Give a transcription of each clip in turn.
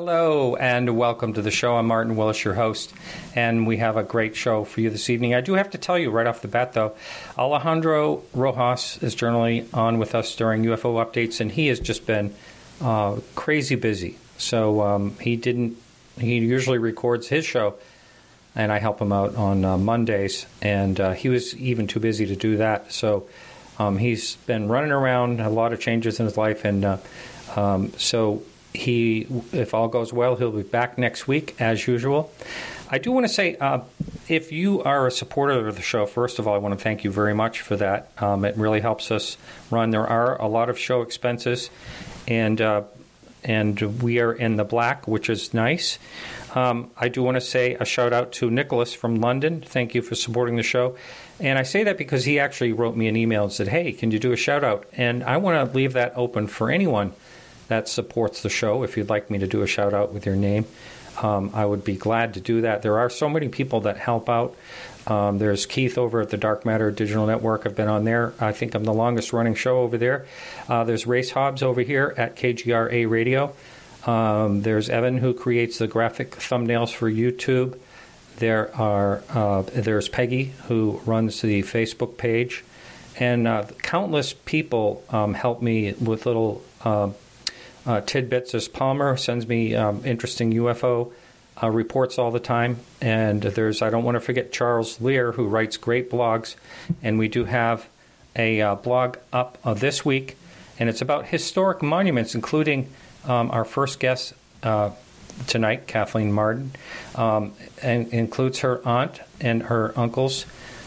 Hello and welcome to the show. I'm Martin Willis, your host, and we have a great show for you this evening. I do have to tell you right off the bat, though, Alejandro Rojas is generally on with us during UFO updates, and he has just been crazy busy. So he usually records his show, and I help him out on Mondays, and he was even too busy to do that. So he's been running around, a lot of changes in his life, and so he, if all goes well, he'll be back next week as usual. I do want to say, if you are a supporter of the show, first of all, I want to thank you very much for that. It really helps us run. There are a lot of show expenses, and we are in the black, which is nice. I do want to say a shout out to Nicholas from London. Thank you for supporting the show. And I say that because he actually wrote me an email and said, hey, can you do a shout out? And I want to leave that open for anyone that supports the show. If you'd like me to do a shout out with your name, I would be glad to do that. There are so many people that help out. There's Keith over at the Dark Matter Digital Network. I've been on there. I think I'm the longest running show over there. There's Race Hobbs over here at KGRA Radio. There's Evan, who creates the graphic thumbnails for YouTube. There's Peggy, who runs the Facebook page. And countless people help me with little tidbits. As Palmer sends me interesting UFO reports all the time. And I don't want to forget Charles Lear, who writes great blogs. And we do have a blog up this week. And it's about historic monuments, including our first guest tonight, Kathleen Martin, and includes her aunt and her uncle's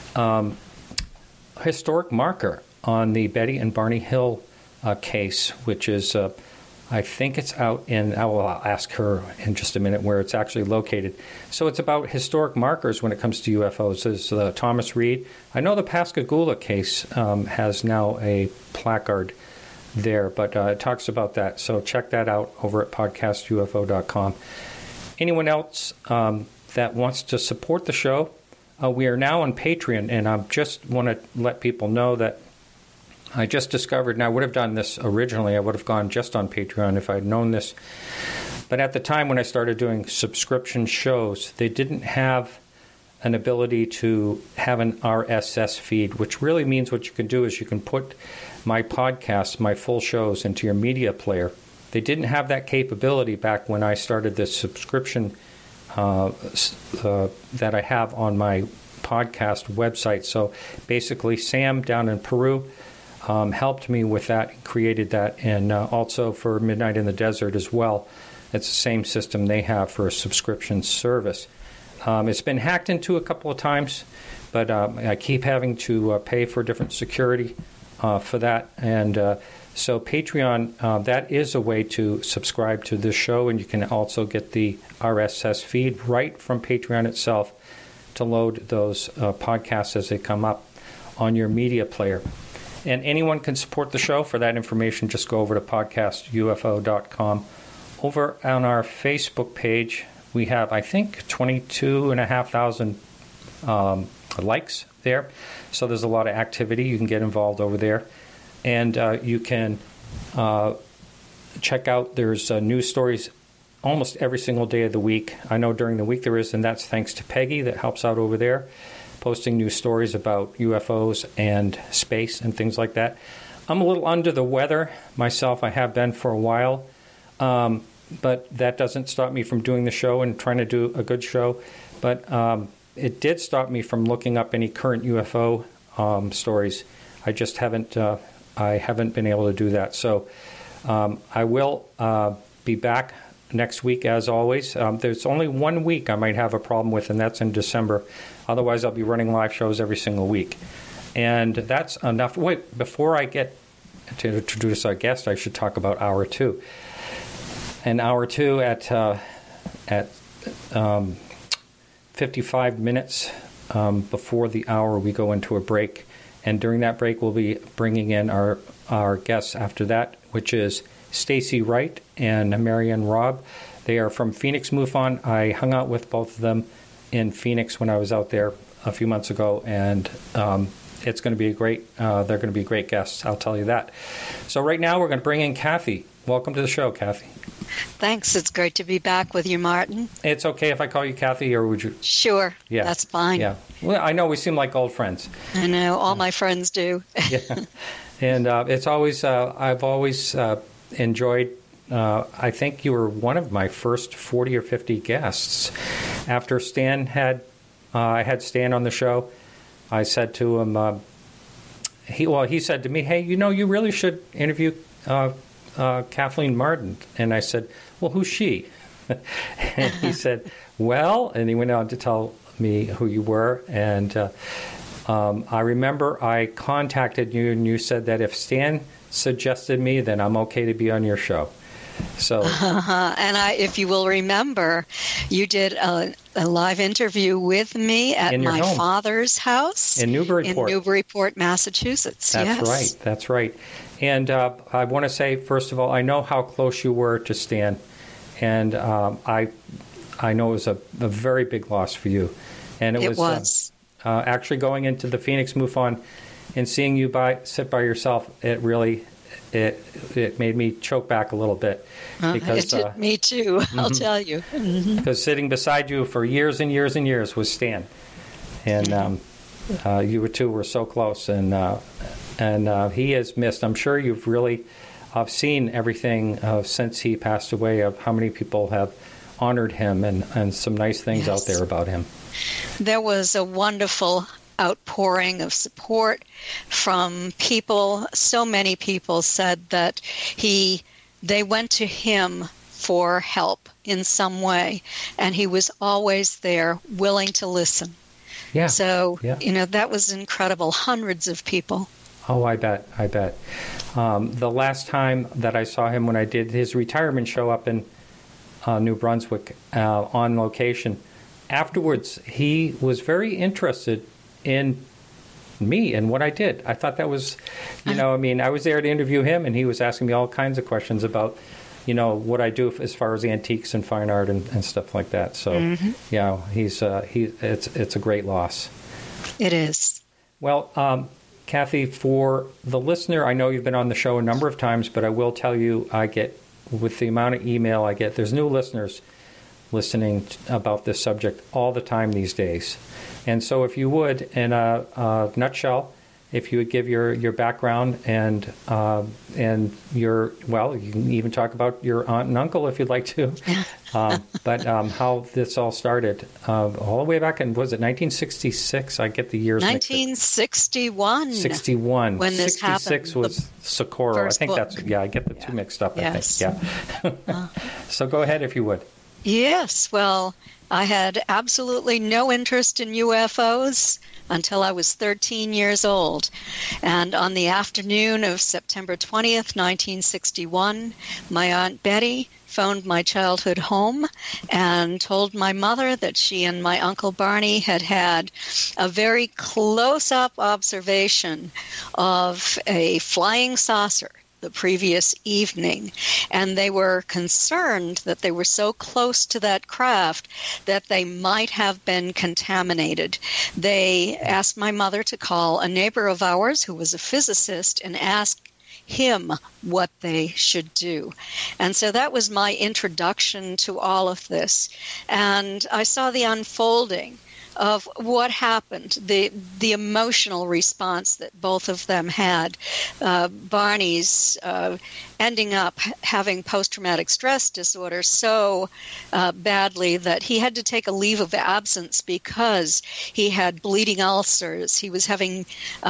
historic marker on the Betty and Barney Hill case, which is, I think it's out I'll ask her in just a minute where it's actually located. So it's about historic markers when it comes to UFOs. There's Thomas Reed. I know the Pascagoula case has now a placard there, but it talks about that. So check that out over at podcastufo.com. Anyone else that wants to support the show, we are now on Patreon, and I just want to let people know that I just discovered, and I would have done this originally, I would have gone just on Patreon if I'd known this, but at the time when I started doing subscription shows, they didn't have an ability to have an RSS feed, which really means what you can do is you can put my podcasts, my full shows, into your media player. They didn't have that capability back when I started this subscription that I have on my podcast website. So basically, Sam down in Peru helped me with that and created that, and also for Midnight in the Desert as well. It's the same system they have for a subscription service. It's been hacked into a couple of times, but I keep having to pay for different security for that. And so Patreon, that is a way to subscribe to this show, and you can also get the RSS feed right from Patreon itself to load those podcasts as they come up on your media player. And anyone can support the show. For that information, just go over to podcastufo.com. Over on our Facebook page, we have, I think, 22,500 likes there. So there's a lot of activity. You can get involved over there. And you can check out, there's news stories almost every single day of the week. I know during the week there is, and that's thanks to Peggy that helps out over there, posting news stories about UFOs and space and things like that. I'm a little under the weather myself. I have been for a while. But that doesn't stop me from doing the show and trying to do a good show. But it did stop me from looking up any current UFO stories. I just haven't been able to do that. So I will be back next week as always. There's only 1 week I might have a problem with, and that's in December. Otherwise, I'll be running live shows every single week. And that's enough. Wait, before I get to introduce our guest, I should talk about Hour 2. And Hour 2 at 55 minutes before the hour, we go into a break. And during that break, we'll be bringing in our guests after that, which is Stacy Wright and Marianne Robb. They are from Phoenix MUFON. I hung out with both of them in Phoenix when I was out there a few months ago, and it's going to be they're going to be great guests, I'll tell you that. So right now we're going to bring in Kathy. welcome to the show, Kathy. Thanks. It's great to be back with you, Martin. It's okay if I call you Kathy, or would you? Sure. Yeah. That's fine. Yeah. Well, I know we seem like old friends. I know. All my friends do. Yeah. And it's always, I've always enjoyed, I think you were one of my first 40 or 50 guests. After Stan I had Stan on the show, I said to him, he said to me, hey, you really should interview Kathleen Martin. And I said, well, who's she? And he said, well, and he went on to tell me who you were. And I remember I contacted you, and you said that if Stan suggested me, then I'm okay to be on your show. So, and if you will remember, you did a live interview with me at my father's house in Newburyport, Massachusetts. That's right. And I want to say, first of all, I know how close you were to Stan, and I know it was a very big loss for you. And it was. Actually going into the Phoenix MUFON and seeing you sit by yourself, it really it made me choke back a little bit. Because, it did me too, I'll tell you. Because sitting beside you for years and years and years was Stan. And you two were so close. And he is missed. I'm sure you've really seen everything since he passed away, of how many people have honored him and some nice things out there about him. There was a wonderful outpouring of support from people. So many people said that they went to him for help in some way, and he was always there, willing to listen. Yeah. So, that was incredible. Hundreds of people. Oh, I bet. The last time that I saw him, when I did his retirement show up in New Brunswick on location, afterwards he was very interested in me and what I did. I thought that was, I was there to interview him, and he was asking me all kinds of questions about, what I do as far as antiques and fine art and stuff like that. So, it's a great loss. It is. Well, Kathy, for the listener, I know you've been on the show a number of times, but I will tell you, with the amount of email I get, there's new listeners listening about this subject all the time these days. And so if you would, in a nutshell, if you would give your background and you can even talk about your aunt and uncle if you'd like to, but how this all started all the way back in, was it 1966? I get the years 1961. 61. When this 66 happened. Was Socorro. I think book. I get the two mixed up, Yes. I think. Yeah. So go ahead if you would. Yes, well, I had absolutely no interest in UFOs until I was 13 years old. And on the afternoon of September 20th, 1961, my Aunt Betty phoned my childhood home and told my mother that she and my Uncle Barney had a very close-up observation of a flying saucer the previous evening, and they were concerned that they were so close to that craft that they might have been contaminated. They asked my mother to call a neighbor of ours who was a physicist and ask him what they should do. And so that was my introduction to all of this. And I saw the unfolding of what happened, the emotional response that both of them had. Barney's ending up having post-traumatic stress disorder so badly that he had to take a leave of absence because he had bleeding ulcers. He was having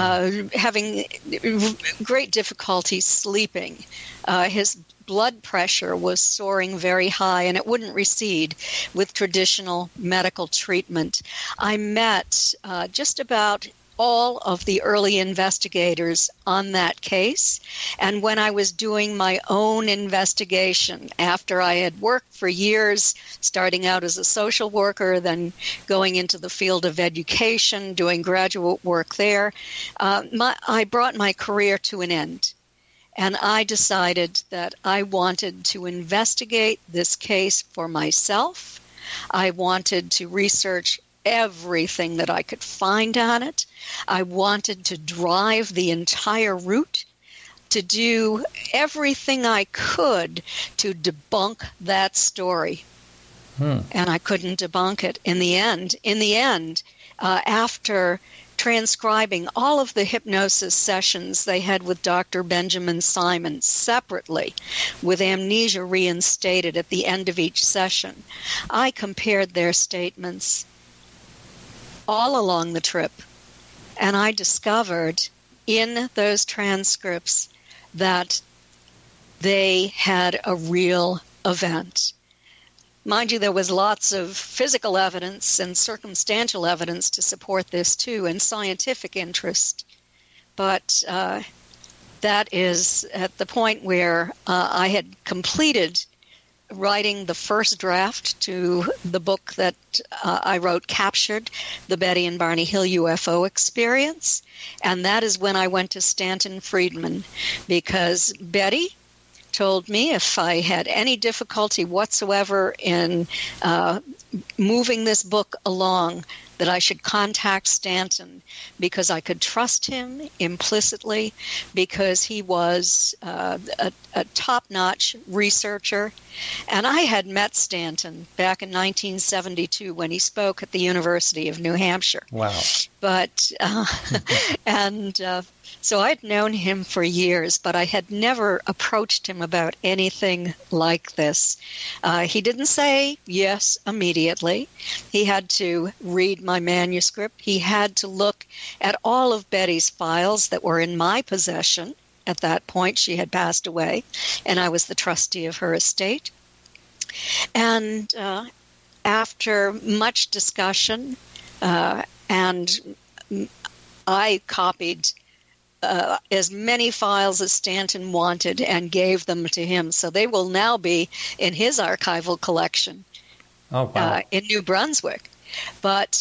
great difficulty sleeping. His blood pressure was soaring very high, and it wouldn't recede with traditional medical treatment. I met just about all of the early investigators on that case, and when I was doing my own investigation, after I had worked for years, starting out as a social worker, then going into the field of education, doing graduate work there, I brought my career to an end. And I decided that I wanted to investigate this case for myself. I wanted to research everything that I could find on it. I wanted to drive the entire route. to do everything I could to debunk that story. And I couldn't debunk it in the end. After transcribing all of the hypnosis sessions they had with Dr. Benjamin Simon separately, with amnesia reinstated at the end of each session, I compared their statements all along the trip, and I discovered in those transcripts that they had a real event. Mind you, there was lots of physical evidence and circumstantial evidence to support this too, and scientific interest. But that is at the point where I had completed writing the first draft to the book that I wrote, Captured, the Betty and Barney Hill UFO Experience. And that is when I went to Stanton Friedman, because Betty told me if I had any difficulty whatsoever in moving this book along, that I should contact Stanton, because I could trust him implicitly, because he was a top-notch researcher. And I had met Stanton back in 1972 when he spoke at the University of New Hampshire. Wow. But, so I'd known him for years, but I had never approached him about anything like this. He didn't say yes immediately. He had to read my manuscript. He had to look at all of Betty's files that were in my possession. At that point, she had passed away, and I was the trustee of her estate. And after much discussion, and I copied as many files as Stanton wanted and gave them to him. So they will now be in his archival collection in New Brunswick. But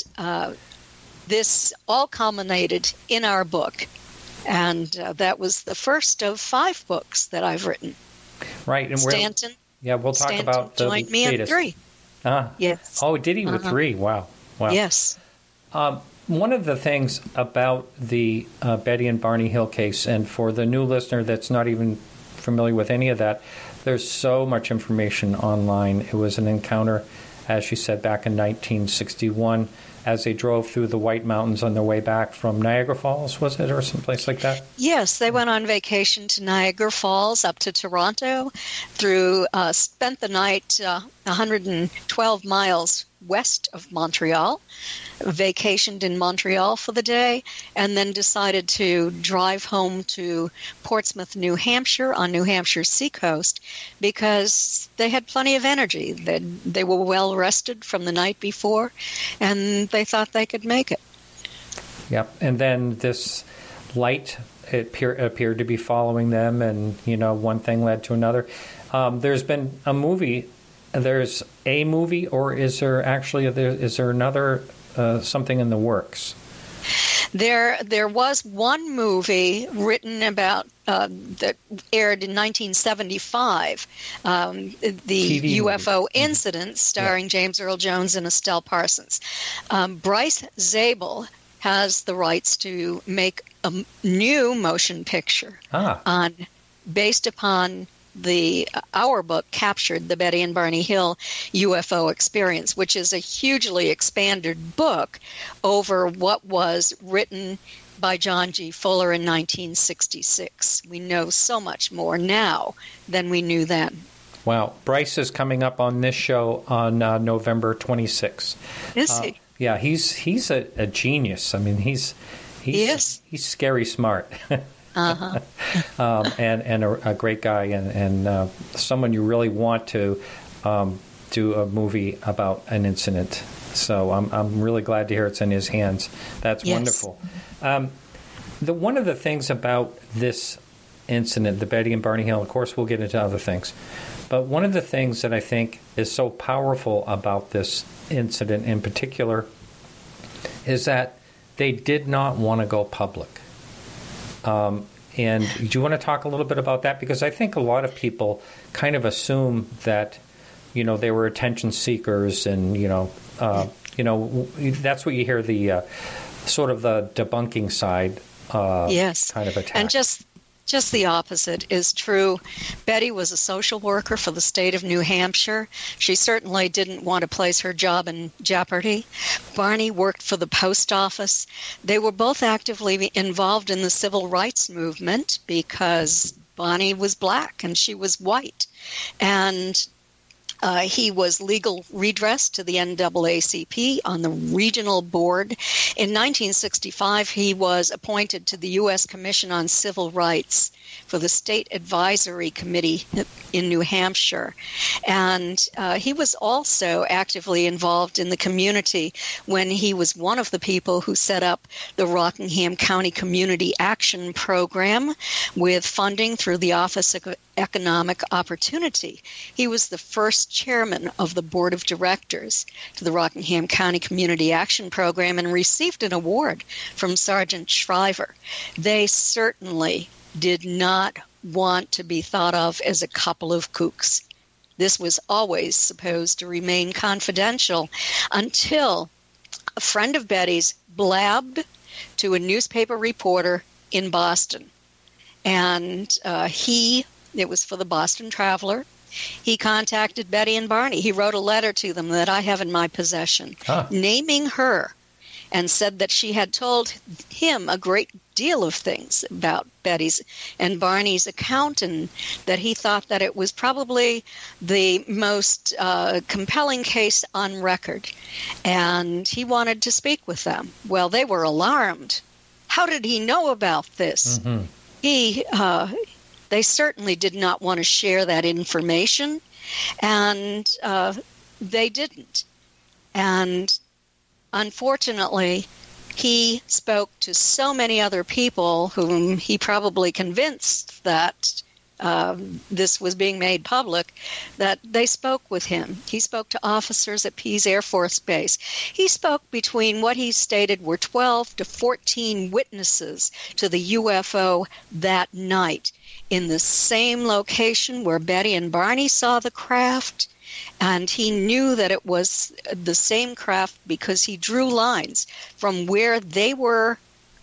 this all culminated in our book. And that was the first of 5 books that I've written. Right. And Stanton. We'll talk about the joined me in 3. Yes. Oh, did he with 3? Wow. Yes. One of the things about the Betty and Barney Hill case, and for the new listener that's not even familiar with any of that, there's so much information online. It was an encounter, as she said, back in 1961, as they drove through the White Mountains on their way back from Niagara Falls, was it, or someplace like that? Yes, they went on vacation to Niagara Falls, up to Toronto, spent the night 112 miles west of Montreal, vacationed in Montreal for the day, and then decided to drive home to Portsmouth, New Hampshire, on New Hampshire's seacoast, because they had plenty of energy. They were well rested from the night before, and they thought they could make it. Yep, and then this light appeared to be following them, and one thing led to another. There's been a movie. There's a movie, or is there actually is there another something in the works? There was one movie written about that aired in 1975, the TV UFO movie. Incident, starring James Earl Jones and Estelle Parsons. Bryce Zabel has the rights to make a new motion picture based upon our book, Captured, the Betty and Barney Hill UFO Experience, which is a hugely expanded book over what was written by John G. Fuller in 1966. We know so much more now than we knew then. Wow. Bryce is coming up on this show on November 26th. Is he? Yeah, he's a genius. I mean, he's scary smart. Uh-huh. and a great guy, and someone you really want to do a movie about an incident. So I'm really glad to hear it's in his hands. That's wonderful. One of the things about this incident, the Betty and Barney Hill, of course we'll get into other things, but one of the things that I think is so powerful about this incident in particular is that they did not want to go public. And do you want to talk a little bit about that? Because I think a lot of people kind of assume that, they were attention seekers, and that's what you hear, the sort of the debunking side kind of attack. And just Just the opposite is true. Betty was a social worker for the state of New Hampshire. She certainly didn't want to place her job in jeopardy. Barney worked for the post office. They were both actively involved in the civil rights movement because Bonnie was black and she was white. And he was legal redress to the NAACP on the regional board. In 1965, he was appointed to the U.S. Commission on Civil Rights for the State Advisory Committee in New Hampshire. And he was also actively involved in the community when he was one of the people who set up the Rockingham County Community Action Program with funding through the Office of Economic Opportunity. He was the first chairman of the board of directors to the Rockingham County Community Action Program and received an award from Sergeant Shriver. They certainly did not want to be thought of as a couple of kooks. This was always supposed to remain confidential until a friend of Betty's blabbed to a newspaper reporter in Boston. And it was for the Boston Traveler. He contacted Betty and Barney. He wrote a letter to them that I have in my possession, naming her, and said that she had told him a great deal of things about Betty's and Barney's account, and that he thought that it was probably the most compelling case on record, and he wanted to speak with them. Well, they were alarmed. How did he know about this? Mm-hmm. They certainly did not want to share that information, and they didn't. And unfortunately, he spoke to so many other people whom he probably convinced that this was being made public, that they spoke with him. He spoke to officers at Pease Air Force Base. He spoke between what he stated were 12 to 14 witnesses to the UFO that night in the same location where Betty and Barney saw the craft. And he knew that it was the same craft because he drew lines from where they were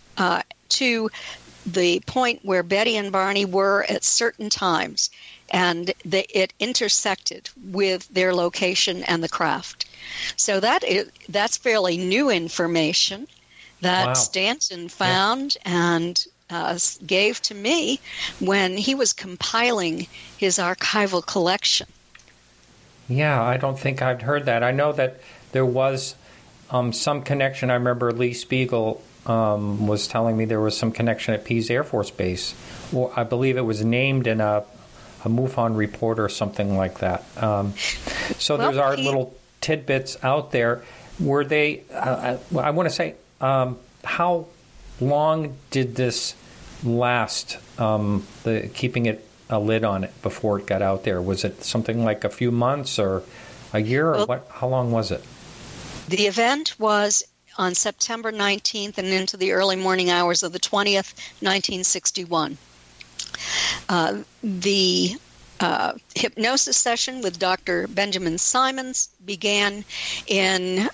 to the point where Betty and Barney were at certain times, and it intersected with their location and the craft. So that's fairly new information that Stanton found and gave to me when he was compiling his archival collection. Yeah, I don't think I've heard that. I know that there was some connection. I remember Lee Spiegel was telling me there was some connection at Pease Air Force Base. Well, I believe it was named in a MUFON report or something like that. So there's our little tidbits out there. Were they, I want to say, how long did this last, keeping it a lid on it before it got out there? Was it something like a few months or a year, or what? How long was it? The event was on September 19th and into the early morning hours of the 20th, 1961. The hypnosis session with Dr. Benjamin Simons began in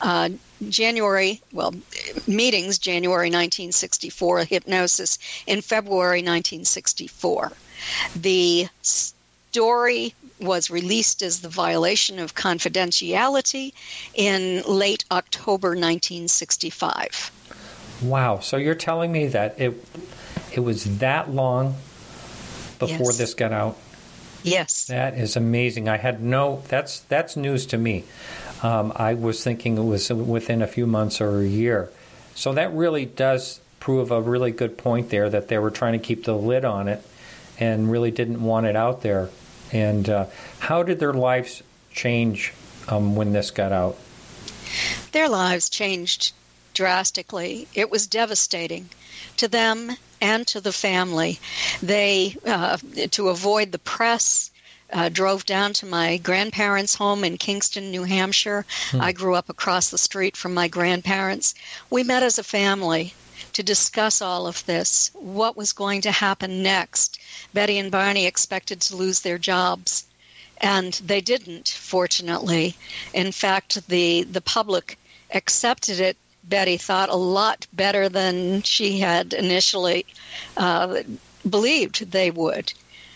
meetings January 1964, hypnosis in February 1964. The story was released as the violation of confidentiality in late October 1965. Wow. So you're telling me that it was that long before this got out? Yes. That is amazing. I had that's news to me. I was thinking it was within a few months or a year. So that really does prove a really good point there, that they were trying to keep the lid on it and really didn't want it out there. And how did their lives change when this got out? Their lives changed drastically. It was devastating to them and to the family. They, to avoid the press, drove down to my grandparents' home in Kingston, New Hampshire. I grew up across the street from my grandparents. We met as a family to discuss all of this, what was going to happen next. Betty and Barney expected to lose their jobs, and they didn't, fortunately. In fact, the public accepted it, Betty thought, a lot better than she had initially believed they would.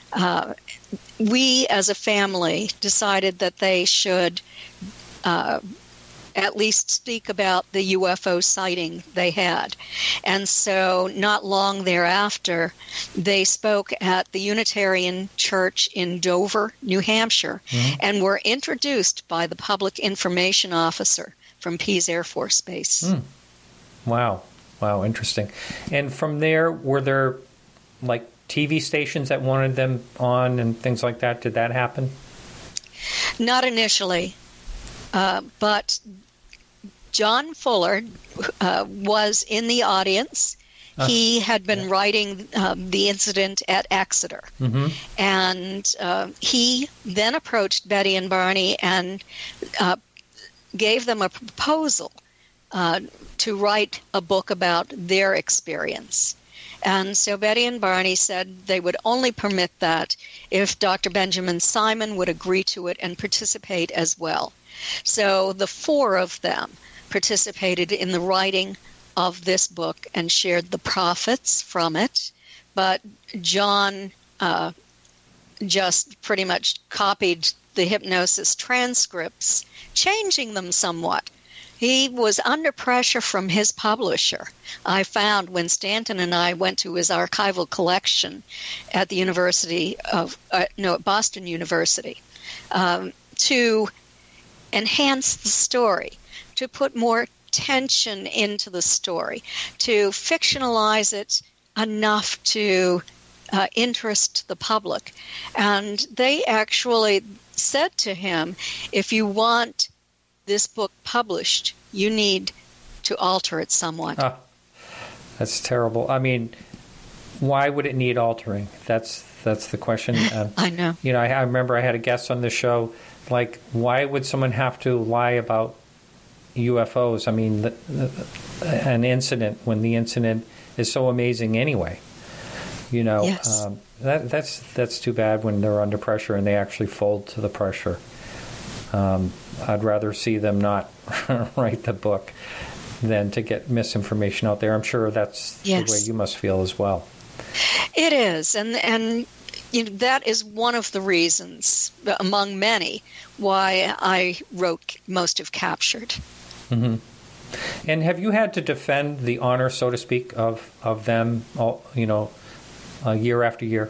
We, as a family, decided that they should at least speak about the UFO sighting they had. And so not long thereafter, they spoke at the Unitarian Church in Dover, New Hampshire, and were introduced by the public information officer from Pease Air Force Base. Wow, interesting. And from there, were there like TV stations that wanted them on and things like that? Did that happen? Not initially, but John Fuller was in the audience. He had been writing the incident at Exeter. And he then approached Betty and Barney and gave them a proposal to write a book about their experience. And so Betty and Barney said they would only permit that if Dr. Benjamin Simon would agree to it and participate as well. So the four of them participated in the writing of this book and shared the profits from it. But John just pretty much copied the hypnosis transcripts, changing them somewhat. He was under pressure from his publisher. I found when Stanton and I went to his archival collection at the Boston University, to enhance the story, to put more tension into the story, to fictionalize it enough to interest the public. And they actually said to him, if you want this book published, you need to alter it somewhat. That's terrible. I mean, why would it need altering? That's the question. I know. You know, I remember I had a guest on the show. Like, why would someone have to lie about UFOs? I mean, an incident when the incident is so amazing anyway. You know, yes. That's too bad when they're under pressure and they actually fold to the pressure. I'd rather see them not write the book than to get misinformation out there. I'm sure that's the way you must feel as well. It is, and you know, that is one of the reasons, among many, why I wrote most of Captured. Mm-hmm. And have you had to defend the honor, so to speak, of them, you know, year after year?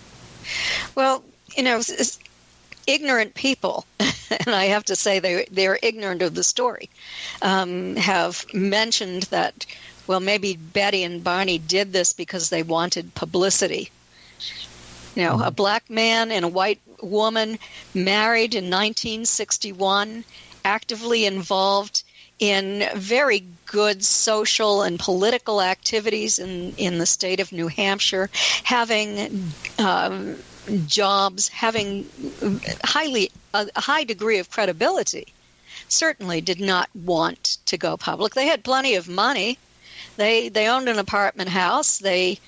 Well, you know, ignorant people, and I have to say they're ignorant of the story, have mentioned that, well, maybe Betty and Barney did this because they wanted publicity. You know, a black man and a white woman married in 1961, actively involved in very good social and political activities in the state of New Hampshire, having jobs, having a high degree of credibility, certainly did not want to go public. They had plenty of money. They owned an apartment house. They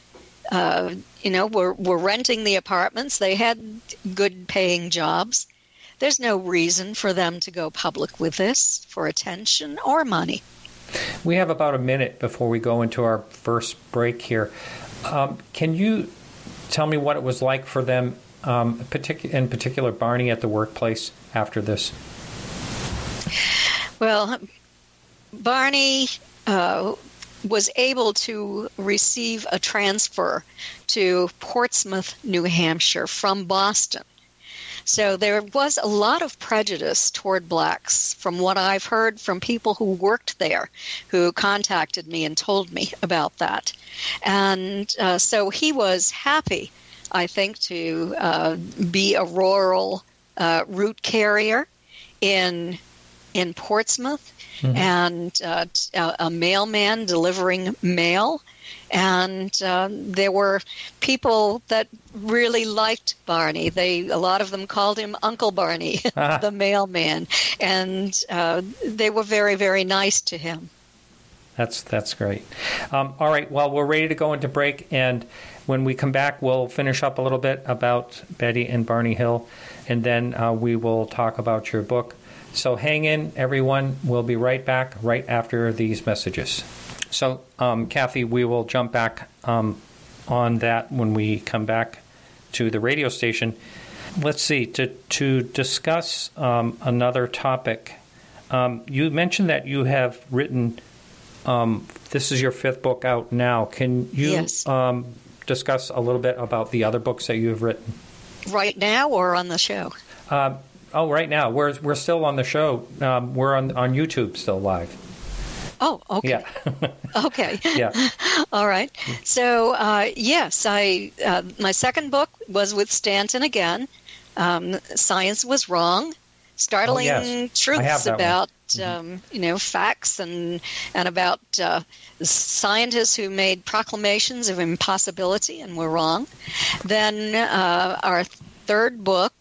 were renting the apartments. They had good paying jobs. There's no reason for them to go public with this for attention or money. We have about a minute before we go into our first break here. Can you tell me what it was like for them, in particular Barney, at the workplace after this? Well, Barney was able to receive a transfer to Portsmouth, New Hampshire from Boston. So there was a lot of prejudice toward blacks from what I've heard from people who worked there, who contacted me and told me about that. And so he was happy, I think, to be a rural route carrier in Portsmouth, and a mailman delivering mail. And there were people that really liked Barney. A lot of them called him Uncle Barney, the mailman. And they were very, very nice to him. That's great. All right, well, we're ready to go into break. And when we come back, we'll finish up a little bit about Betty and Barney Hill. And then we will talk about your book. So hang in, everyone. We'll be right back right after these messages. So, Kathy, we will jump back on on that when we come back to the radio station. Let's see, to discuss another topic. You mentioned that you have written, this is your 5th book out now. Can you Yes. Discuss a little bit about the other books that you have written? Right now or on the show? Right now. We're still on the show. We're on YouTube still live. Oh, okay. Yeah. Okay. Yeah. All right. So, yes, my second book was with Stanton again. Science Was Wrong. Startling yes. I have truths that about, one. facts and about scientists who made proclamations of impossibility and were wrong. Then our third book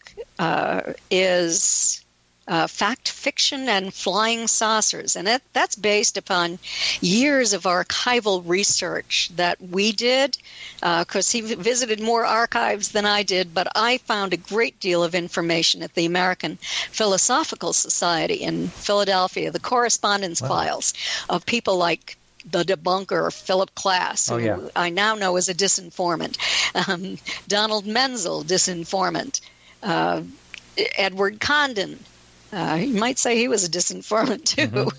is Fact, Fiction, and Flying Saucers. And that's based upon years of archival research that we did, because he visited more archives than I did, but I found a great deal of information at the American Philosophical Society in Philadelphia, the correspondence files of people like the debunker Philip Klass, who I now know is a disinformant, Donald Menzel, disinformant, Edward Condon, you might say he was a disinformant too,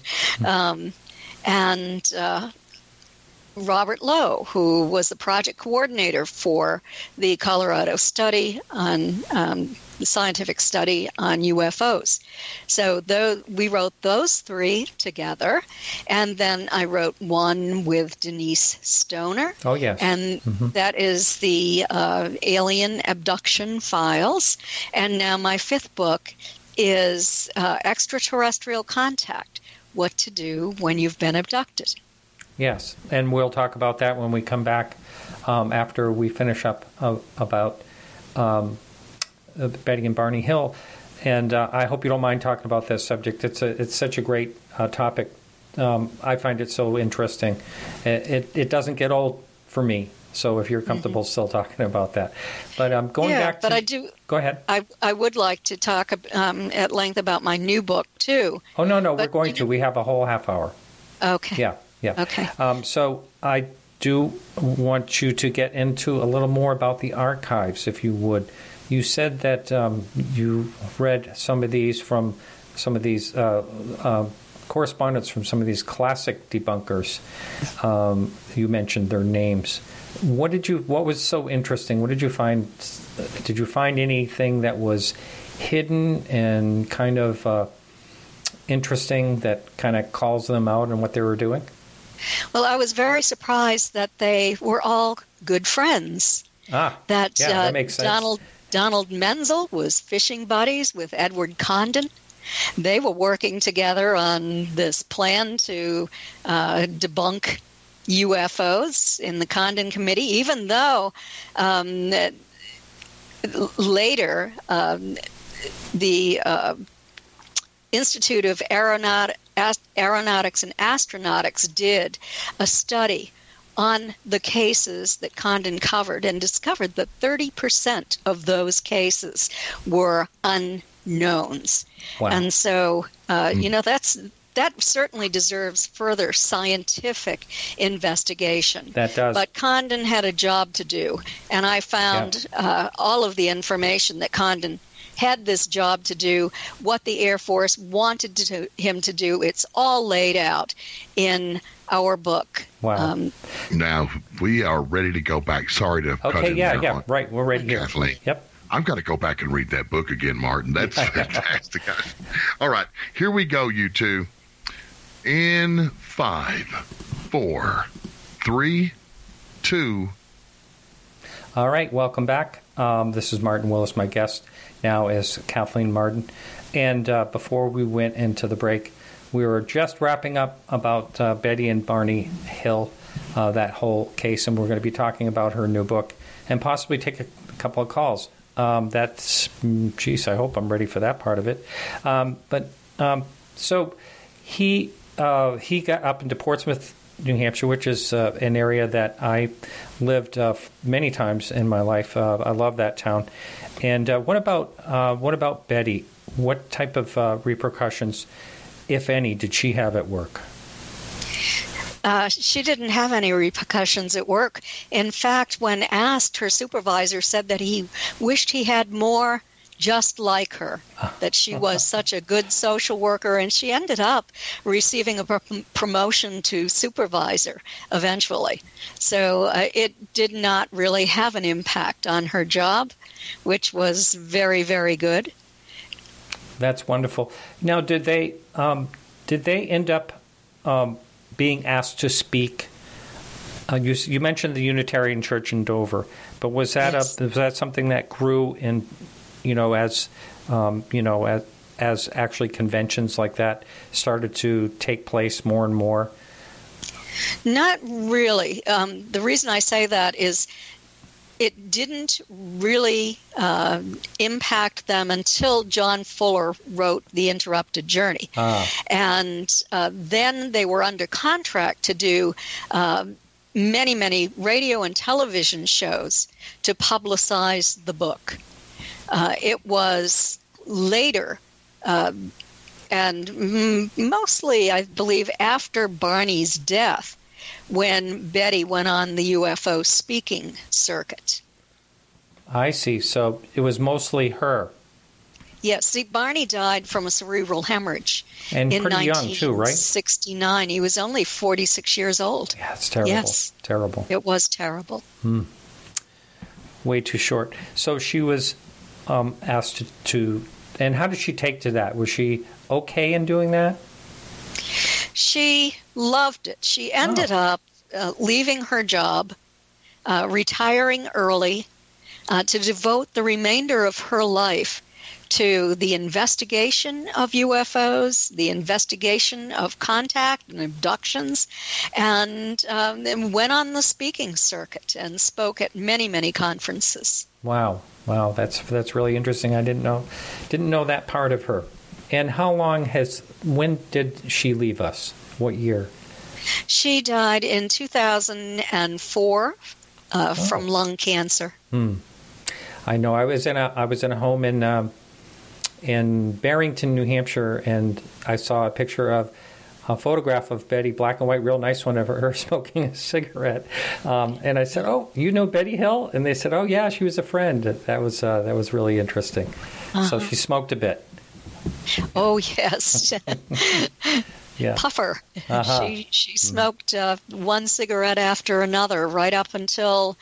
and Robert Lowe, who was the project coordinator for the Colorado study on the scientific study on UFOs. So we wrote those 3 together, and then I wrote one with Denise Stoner. Oh, yes. And that is the Alien Abduction Files. And now my 5th book is Extraterrestrial Contact, What to Do When You've Been Abducted. Yes, and we'll talk about that when we come back after we finish up about Betty and Barney Hill. And I hope you don't mind talking about this subject. It's such a great topic. I find it so interesting. It doesn't get old for me. So if you're comfortable still talking about that. But going back to... but I do... Go ahead. I would like to talk at length about my new book, too. Oh, no, we're going to. We have a whole half hour. Okay. Yeah. Okay. So I do want you to get into a little more about the archives, if you would. You said that you read some of these correspondence from some of these classic debunkers. You mentioned their names. What was so interesting? What did you find? Did you find anything that was hidden and kind of interesting that kind of calls them out on what they were doing? Well, I was very surprised that they were all good friends. That makes sense. Donald Menzel was fishing buddies with Edward Condon. They were working together on this plan to debunk UFOs in the Condon Committee, even though later the Institute of Aeronautics and Astronautics did a study on the cases that Condon covered and discovered that 30% of those cases were unknowns. Wow. And so, that certainly deserves further scientific investigation. That does. But Condon had a job to do, and I found all of the information that Condon had this job to do, what the Air Force wanted him to do. It's all laid out in our book. Wow. Now, we are ready to go back. Sorry to cut in there. Yeah, right. We're ready here. Kathleen. Yep. I've got to go back and read that book again, Martin. That's fantastic. All right, here we go, you two. In 5, 4, 3, 2. All right, welcome back. This is Martin Willis. My guest now is Kathleen Martin. And before we went into the break, we were just wrapping up about Betty and Barney Hill, that whole case, and we're going to be talking about her new book and possibly take a couple of calls. I hope I'm ready for that part of it. So he got up into Portsmouth, New Hampshire, which is an area that I lived many times in my life. I love that town. And what about Betty? What type of repercussions, if any, did she have at work? She didn't have any repercussions at work. In fact, when asked, her supervisor said that he wished he had more just like her, that she was such a good social worker, and she ended up receiving a promotion to supervisor eventually. So it did not really have an impact on her job, which was very, very good. That's wonderful. Now, did they end up being asked to speak? You mentioned the Unitarian Church in Dover, but was that Yes. was that something that grew in, as actually conventions like that started to take place more and more? Not really. The reason I say that is it didn't really impact them until John Fuller wrote The Interrupted Journey. And then they were under contract to do many, many radio and television shows to publicize the book. It was later, and mostly, I believe, after Barney's death, when Betty went on the UFO speaking circuit. I see. So it was mostly her. Yes, see, Barney died from a cerebral hemorrhage And in pretty young, too, right? 1969. He was only 46 years old. Yeah, it's terrible. Yes. Terrible. It was terrible. Way too short. So she was asked to, and how did she take to that? Was she okay in doing that? She loved it. She ended up leaving her job, retiring early, to devote the remainder of her life to the investigation of UFOs, the investigation of contact and abductions, and went on the speaking circuit and spoke at many, many conferences. Wow, that's really interesting. I didn't know that part of her. And when did she leave us? What year? She died in 2004 from lung cancer. I know. I was in a home in Barrington, New Hampshire, and I saw a photograph of Betty, black and white, real nice one of her smoking a cigarette. And I said, "Oh, you know Betty Hill?" And they said, "Oh, yeah, she was a friend." That was really interesting. So she smoked a bit. Oh, yes. Yeah. Puffer. She smoked one cigarette after another right up until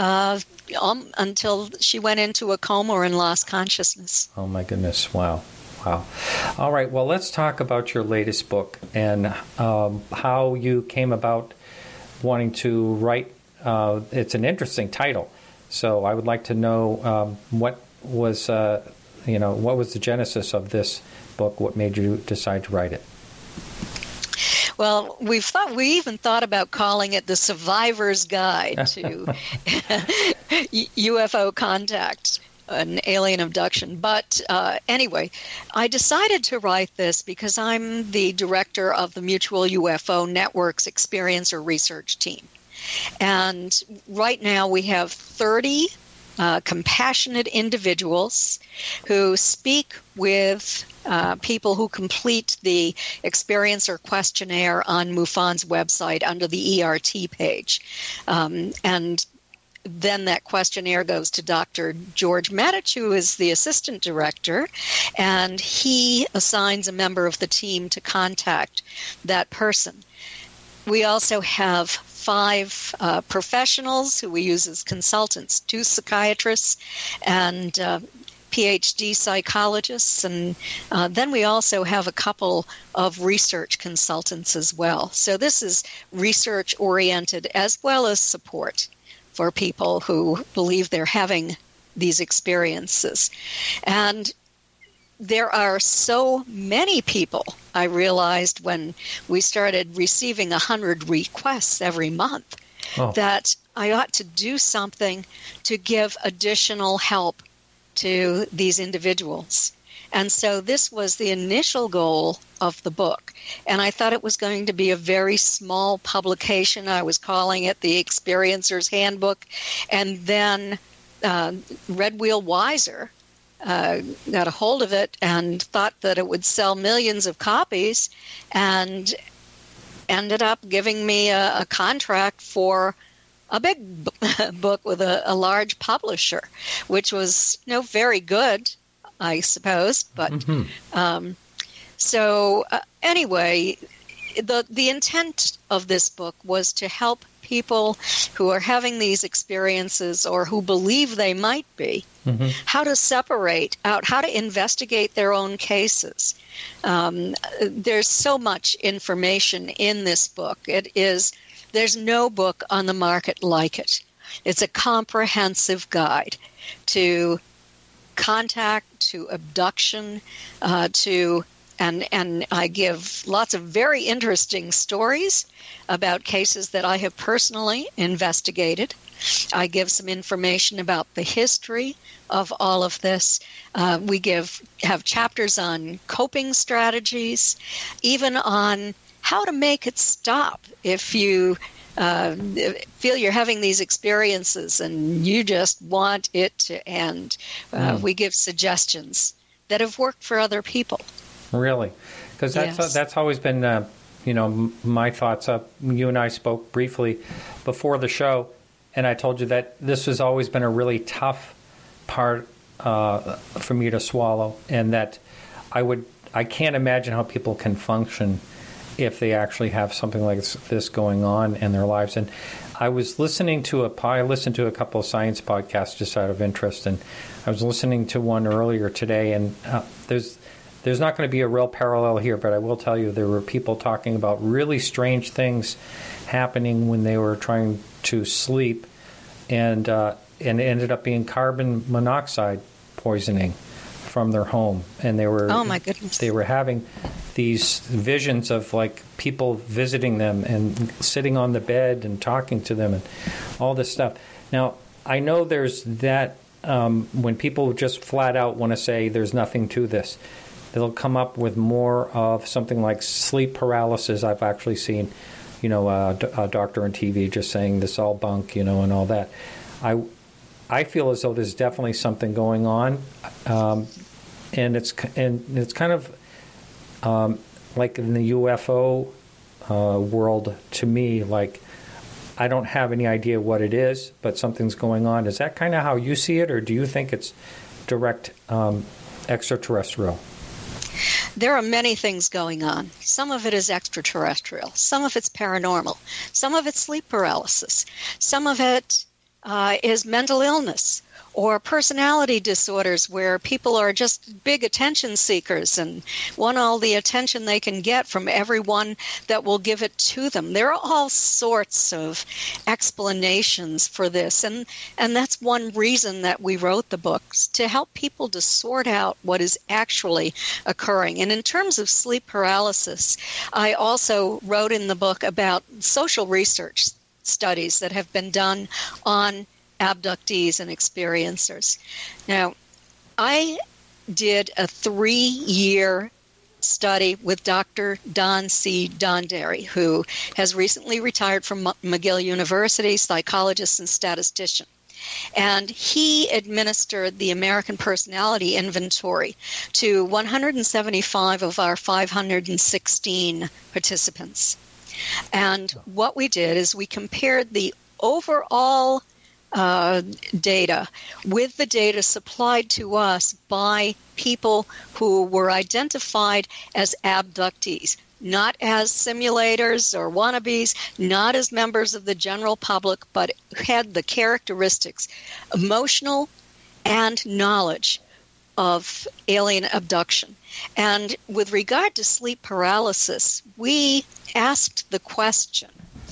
she went into a coma and lost consciousness. Oh, my goodness. Wow. All right. Well, let's talk about your latest book and how you came about wanting to write. It's an interesting title. So I would like to know what was the genesis of this book? What made you decide to write it? Well, we even thought about calling it The Survivor's Guide to UFO Contact, an alien abduction. But anyway, I decided to write this because I'm the director of the Mutual UFO Network's Experiencer Research Team. And right now we have 30 compassionate individuals who speak with people who complete the Experiencer questionnaire on MUFON's website under the ERT page. And then that questionnaire goes to Dr. George Medich, who is the assistant director, and he assigns a member of the team to contact that person. We also have 5 professionals who we use as consultants, 2 psychiatrists and PhD psychologists, and then we also have a couple of research consultants as well. So this is research-oriented as well as support for people who believe they're having these experiences. And there are so many people, I realized when we started receiving 100 requests every month, that I ought to do something to give additional help to these individuals. And so this was the initial goal of the book. And I thought it was going to be a very small publication. I was calling it the Experiencer's Handbook. And then Red Wheel Weiser got a hold of it and thought that it would sell millions of copies. And ended up giving me a contract for a big book with a large publisher, which was very good, I suppose. But anyway, the intent of this book was to help people who are having these experiences or who believe they might be, how to separate out, how to investigate their own cases. There's so much information in this book. There's no book on the market like it. It's a comprehensive guide to contact, to abduction, and I give lots of very interesting stories about cases that I have personally investigated. I give some information about the history of all of this. We have chapters on coping strategies, even on how to make it stop if you feel you're having these experiences and you just want it to end. We give suggestions that have worked for other people. Really? Because that's always been, my thoughts. You and I spoke briefly before the show, and I told you that this has always been a really tough part for me to swallow, and that I can't imagine how people can function if they actually have something like this going on in their lives. And I was listening to I listened to a couple of science podcasts just out of interest, and I was listening to one earlier today, and there's not going to be a real parallel here, but I will tell you there were people talking about really strange things happening when they were trying to sleep, and it ended up being carbon monoxide poisoning from their home. And they were, oh my goodness, they were having these visions of like people visiting them and sitting on the bed and talking to them and all this stuff. Now, I know there's that when people just flat out want to say there's nothing to this, they'll come up with more of something like sleep paralysis. I've actually seen, a doctor on TV just saying this all bunk, and all that. I feel as though there's definitely something going on, and it's kind of like in the UFO world to me. Like, I don't have any idea what it is, but something's going on. Is that kind of how you see it, or do you think it's direct extraterrestrial? There are many things going on. Some of it is extraterrestrial. Some of it's paranormal. Some of it's sleep paralysis. Some of it is mental illness or personality disorders where people are just big attention seekers and want all the attention they can get from everyone that will give it to them. There are all sorts of explanations for this, and that's one reason that we wrote the books, to help people to sort out what is actually occurring. And in terms of sleep paralysis, I also wrote in the book about social research studies that have been done on abductees and experiencers. Now, I did a 3-year study with Dr. Don C. Donderi, who has recently retired from McGill University, psychologist and statistician. And he administered the American Personality Inventory to 175 of our 516 participants. And what we did is we compared the overall data with the data supplied to us by people who were identified as abductees, not as simulators or wannabes, not as members of the general public, but had the characteristics, emotional and knowledge of alien abduction. And with regard to sleep paralysis, we asked the question,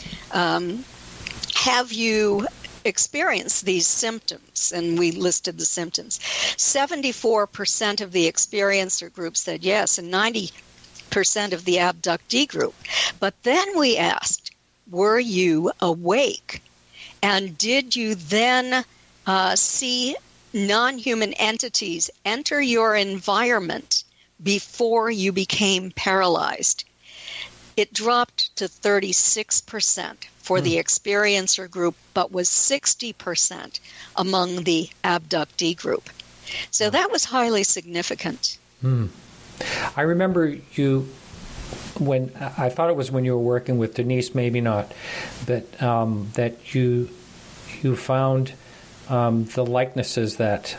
have you experienced these symptoms? And we listed the symptoms. 74% of the experiencer group said yes, and 90% of the abductee group. But then we asked, were you awake? And did you then see non-human entities enter your environment before you became paralyzed? It dropped to 36% for the experiencer group, but was 60% among the abductee group. So that was highly significant. I remember you, when I thought it was when you were working with Denise, maybe not, but that you found the likenesses that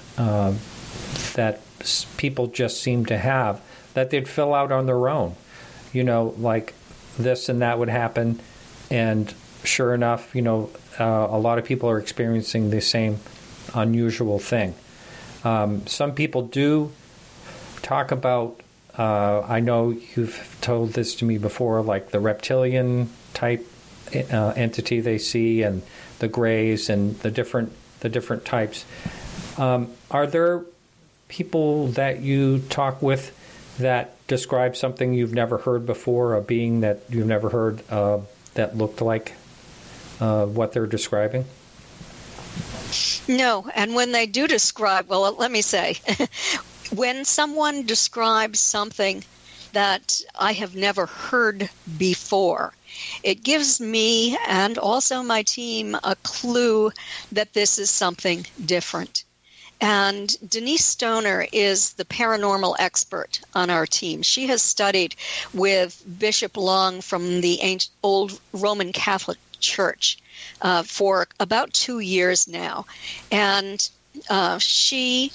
people just seem to have, that they'd fill out on their own. Like this and that would happen, and sure enough, a lot of people are experiencing the same unusual thing. Some people do talk about, I know you've told this to me before, like the reptilian type entity they see, and the grays, and the different types. Are there people that you talk with that describe something you've never heard before, a being that you've never heard that looked like what they're describing? No, and when they do describe, well, let me say, when someone describes something that I have never heard before, it gives me and also my team a clue that this is something different. And Denise Stoner is the paranormal expert on our team. She has studied with Bishop Long from the old Roman Catholic Church for about 2 years now. And she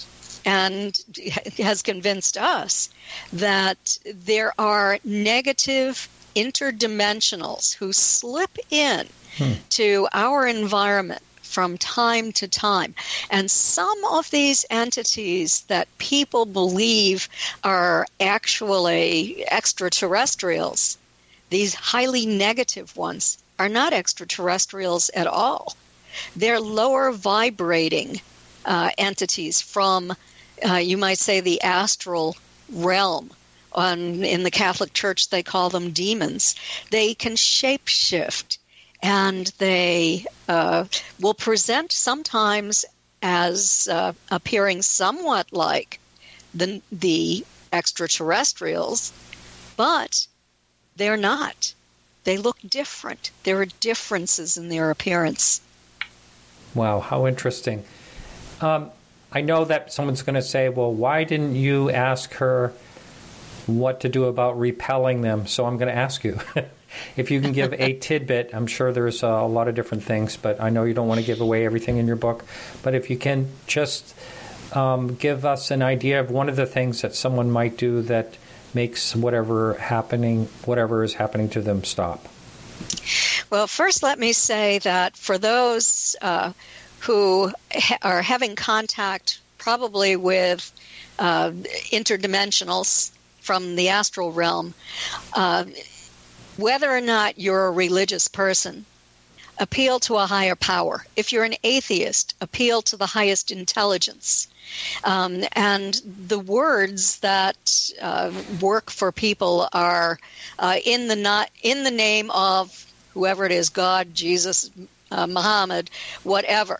has convinced us that there are negative interdimensionals who slip in to our environment from time to time. And some of these entities that people believe are actually extraterrestrials, these highly negative ones, are not extraterrestrials at all. They're lower vibrating entities from, you might say, the astral realm. In the Catholic Church, they call them demons. They can shapeshift, and they will present sometimes as appearing somewhat like the extraterrestrials, but they're not. They look different. There are differences in their appearance. Wow, how interesting. I know that someone's going to say, well, why didn't you ask her what to do about repelling them? So I'm going to ask you. If you can give a tidbit, I'm sure there's a lot of different things, but I know you don't want to give away everything in your book. But if you can just give us an idea of one of the things that someone might do that makes whatever is happening to them stop. Well, first let me say that for those who are having contact probably with interdimensionals from the astral realm, whether or not you're a religious person, appeal to a higher power. If you're an atheist, appeal to the highest intelligence. And the words that work for people are in the name of whoever it is, God, Jesus, Muhammad, whatever.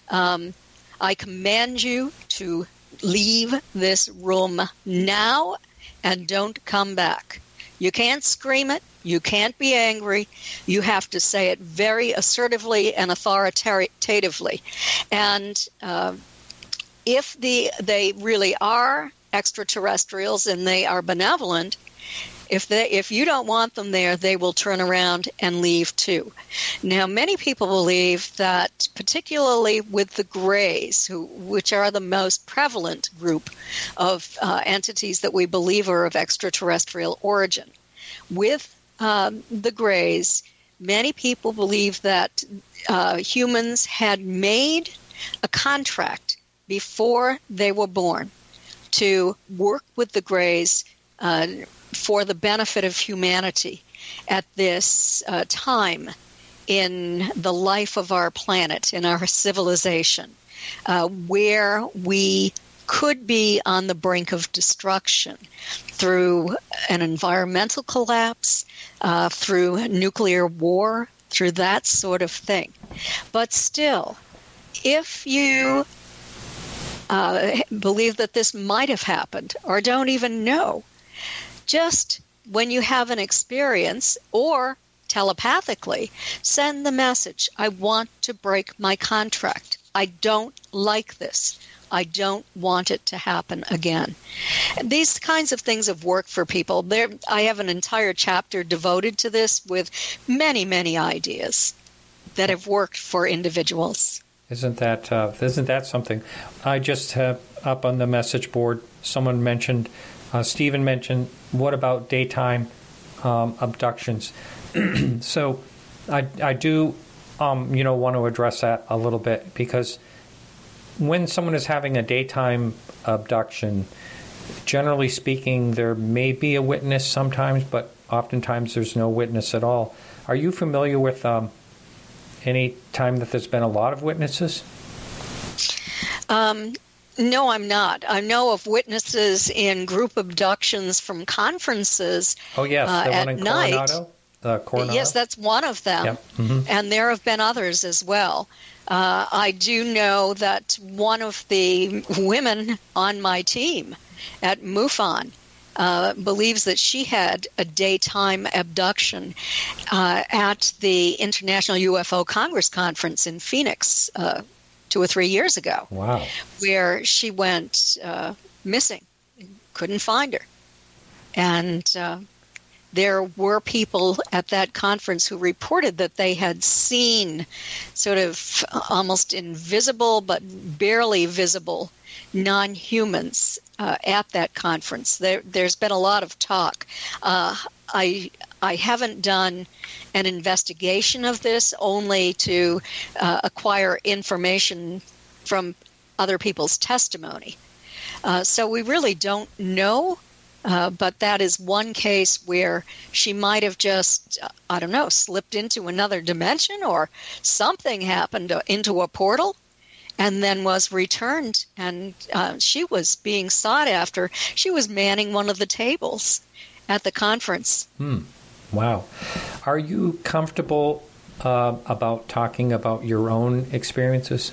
I command you to leave this room now and don't come back. You can't scream it. You can't be angry. You have to say it very assertively and authoritatively. And if they really are extraterrestrials and they are benevolent, if you don't want them there, they will turn around and leave too. Now, many people believe that, particularly with the Greys, which are the most prevalent group of entities that we believe are of extraterrestrial origin, with the Greys, many people believe that humans had made a contract before they were born to work with the Greys for the benefit of humanity at this time in the life of our planet, in our civilization, where we could be on the brink of destruction through an environmental collapse, through nuclear war, through that sort of thing. But still, if you believe that this might have happened or don't even know, just when you have an experience or telepathically, send the message, I want to break my contract. I don't like this. I don't want it to happen again. And these kinds of things have worked for people. I have an entire chapter devoted to this with many, many ideas that have worked for individuals. Isn't that something? I just have up on the message board, someone mentioned, Stephen mentioned, what about daytime abductions? So I do, want to address that a little bit, because when someone is having a daytime abduction, generally speaking, there may be a witness sometimes, but oftentimes there's no witness at all. Are you familiar with any time that there's been a lot of witnesses? No, I'm not. I know of witnesses in group abductions from conferences. Oh, yes, the one in Coronado? Coronado? Yes, that's one of them. Yep. Mm-hmm. And there have been others as well. I do know that one of the women on my team at MUFON believes that she had a daytime abduction at the International UFO Congress Conference in Phoenix 2 or 3 years ago. Wow. Where she went missing, couldn't find her. And there were people at that conference who reported that they had seen sort of almost invisible but barely visible non-humans at that conference. There's been a lot of talk. I haven't done an investigation of this, only to acquire information from other people's testimony. So we really don't know, but that is one case where she might have just, slipped into another dimension, or something happened into a portal and then was returned, and she was being sought after. She was manning one of the tables at the conference. Wow. Are you comfortable about talking about your own experiences?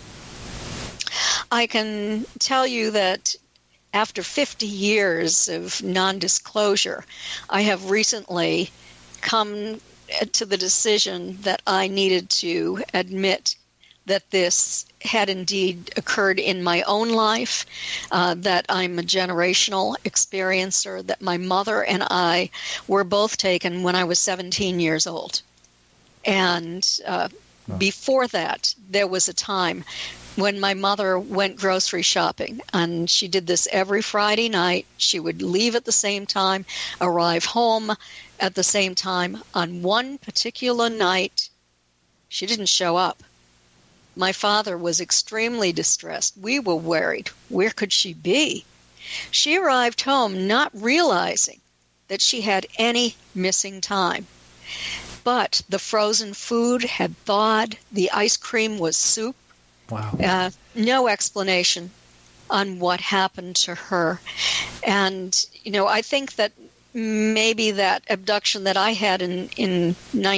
I can tell you that after 50 years of non-disclosure, I have recently come to the decision that I needed to admit that this had indeed occurred in my own life, that I'm a generational experiencer, that my mother and I were both taken when I was 17 years old. And before that, there was a time when my mother went grocery shopping, and she did this every Friday night. She would leave at the same time, arrive home at the same time. On one particular night, she didn't show up. My father was extremely distressed. We were worried. Where could she be? She arrived home not realizing that she had any missing time. But the frozen food had thawed. The ice cream was soup. Wow. No explanation on what happened to her. And, I think that maybe that abduction that I had when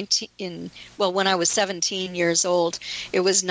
I was 17 years old, it was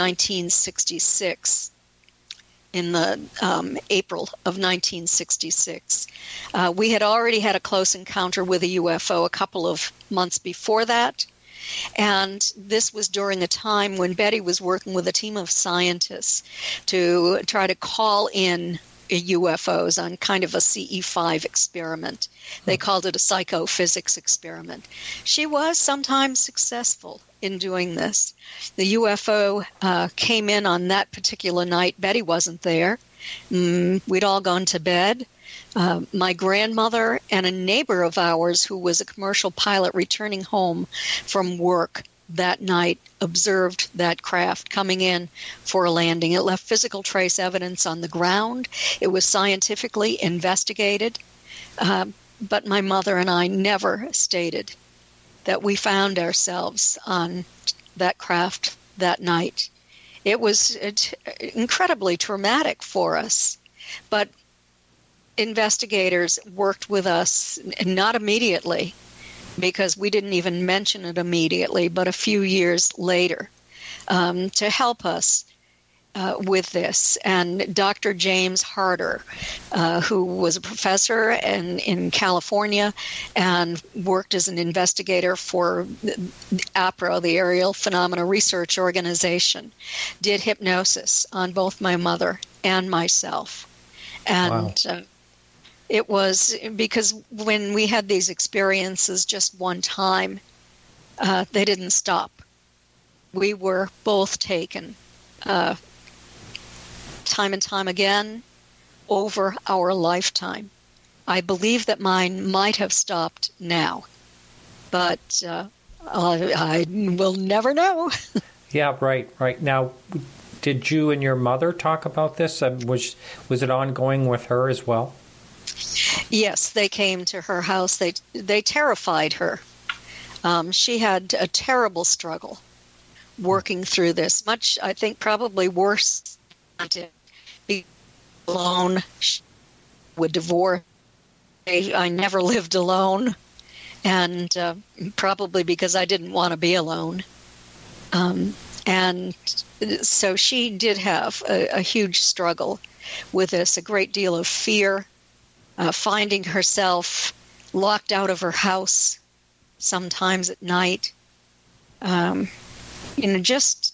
1966, in the April of 1966. We had already had a close encounter with a UFO a couple of months before that. And this was during a time when Betty was working with a team of scientists to try to call in UFOs on kind of a CE5 experiment. They called it a psychophysics experiment. She was sometimes successful in doing this. The UFO came in on that particular night. Betty wasn't there. We'd all gone to bed. My grandmother and a neighbor of ours, who was a commercial pilot returning home from work that night, observed that craft coming in for a landing. It left physical trace evidence on the ground. It was scientifically investigated. But my mother and I never stated that we found ourselves on that craft that night. It was incredibly traumatic for us. But investigators worked with us, not immediately, because we didn't even mention it immediately, but a few years later, to help us with this. And Dr. James Harder, who was a professor in California and worked as an investigator for APRO, the Aerial Phenomena Research Organization, did hypnosis on both my mother and myself. And Wow. It was because when we had these experiences just one time, they didn't stop. We were both taken time and time again over our lifetime. I believe that mine might have stopped now, but I will never know. Yeah, right. Now, did you and your mother talk about this? Was it ongoing with her as well? Yes, they came to her house. They terrified her. She had a terrible struggle working through this. Much, I think, probably worse to be alone. She would divorce. I never lived alone, and probably because I didn't want to be alone. And so she did have a huge struggle with this, a great deal of fear, finding herself locked out of her house sometimes at night. Just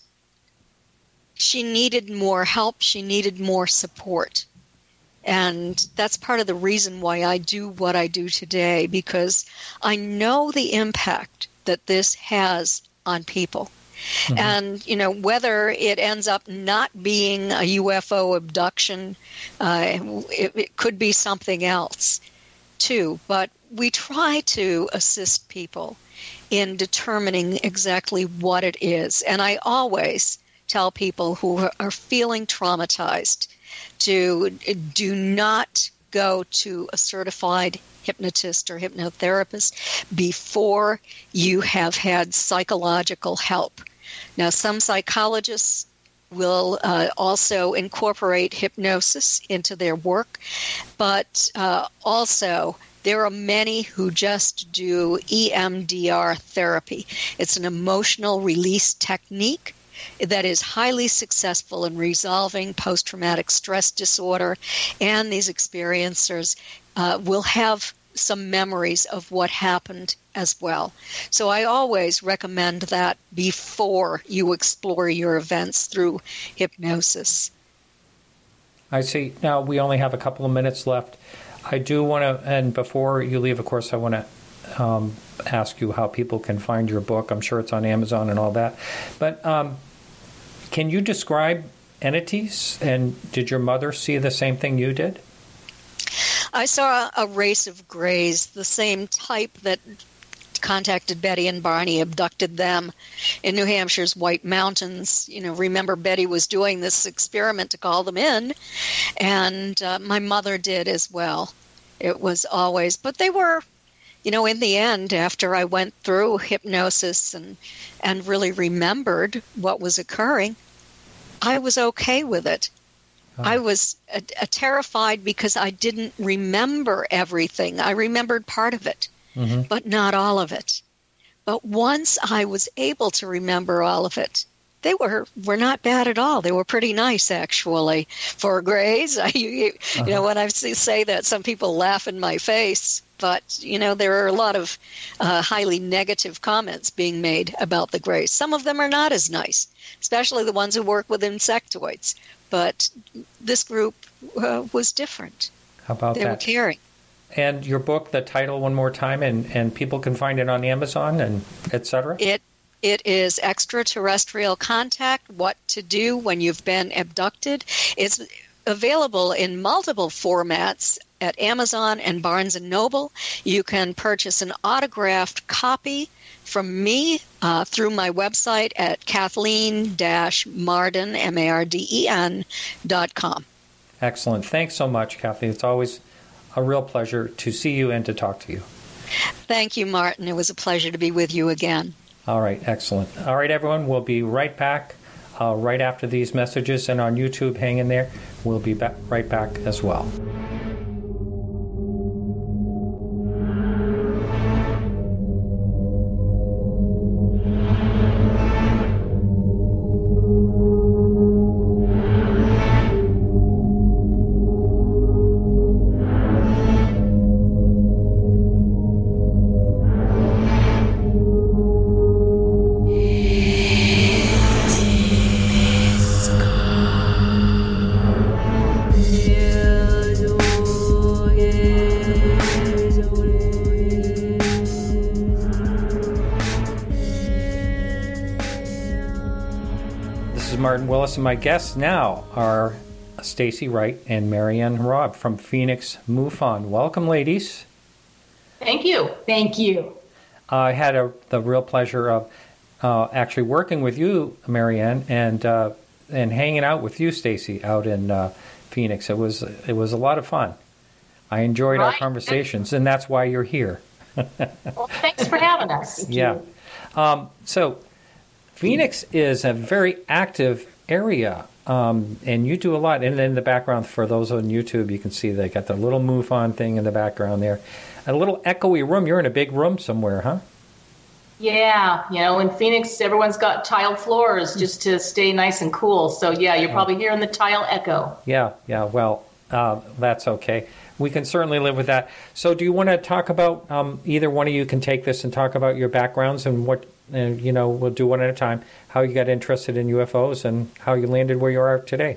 she needed more help. She needed more support. And that's part of the reason why I do what I do today, because I know the impact that this has on people. Mm-hmm. And, whether it ends up not being a UFO abduction, it could be something else, too. But we try to assist people in determining exactly what it is. And I always tell people who are feeling traumatized to do not go to a certified hypnotist or hypnotherapist before you have had psychological help. Now, some psychologists will also incorporate hypnosis into their work, but also there are many who just do EMDR therapy. It's an emotional release technique that is highly successful in resolving post-traumatic stress disorder, and these experiencers will have some memories of what happened as well. So I always recommend that before you explore your events through hypnosis. I see. Now, we only have a couple of minutes left. I do want to, and before you leave, of course, I want to ask you how people can find your book. I'm sure it's on Amazon and all that. But can you describe entities? And did your mother see the same thing you did? I saw a race of grays, the same type that contacted Betty and Barney, abducted them in New Hampshire's White Mountains. Remember, Betty was doing this experiment to call them in, and my mother did as well. It was always, but they were, in the end, after I went through hypnosis and really remembered what was occurring, I was okay with it. I was terrified because I didn't remember everything. I remembered part of it, but not all of it. But once I was able to remember all of it, they were not bad at all. They were pretty nice, actually, for grays. When I say that, some people laugh in my face. But, there are a lot of highly negative comments being made about the grays. Some of them are not as nice, especially the ones who work with insectoids. But this group was different. How about that? They were caring. And your book, the title one more time, and people can find it on Amazon and et cetera? It is Extraterrestrial Contact, What to Do When You've Been Abducted. It's available in multiple formats at Amazon and Barnes & Noble. You can purchase an autographed copy from me through my website at Kathleen-Marden, MARDEN.com. Excellent. Thanks so much, Kathy. It's always a real pleasure to see you and to talk to you. Thank you, Martin. It was a pleasure to be with you again. All right. Excellent. All right, everyone. We'll be right back right after these messages, and on YouTube, hang in there. We'll be right back as well. is Martin Willis, and my guests now are Stacy Wright and Marianne Robb from Phoenix MUFON. Welcome, ladies. Thank you. Thank you. I had the real pleasure of actually working with you, Marianne, and hanging out with you, Stacy, out in Phoenix. It was a lot of fun. I enjoyed our conversations, and that's why you're here. Well, thanks for having us. Yeah. So Phoenix is a very active area, and you do a lot. And in the background, for those on YouTube, you can see they got the little MUFON thing in the background there. A little echoey room. You're in a big room somewhere, huh? Yeah. In Phoenix, everyone's got tile floors just to stay nice and cool. So, yeah, you're probably hearing the tile echo. Yeah. Well, that's okay. We can certainly live with that. So do you want to talk about, either one of you can take this and talk about your backgrounds and what, we'll do one at a time, how you got interested in UFOs and how you landed where you are today.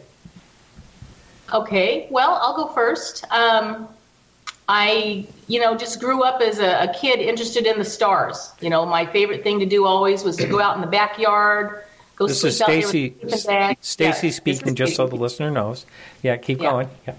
Okay. Well, I'll go first. I just grew up as a kid interested in the stars. My favorite thing to do always was to go out in the backyard, go this sleep is out Stacy, there with the Stacy speaking, just so the listener knows. Yeah, keep going. Yeah.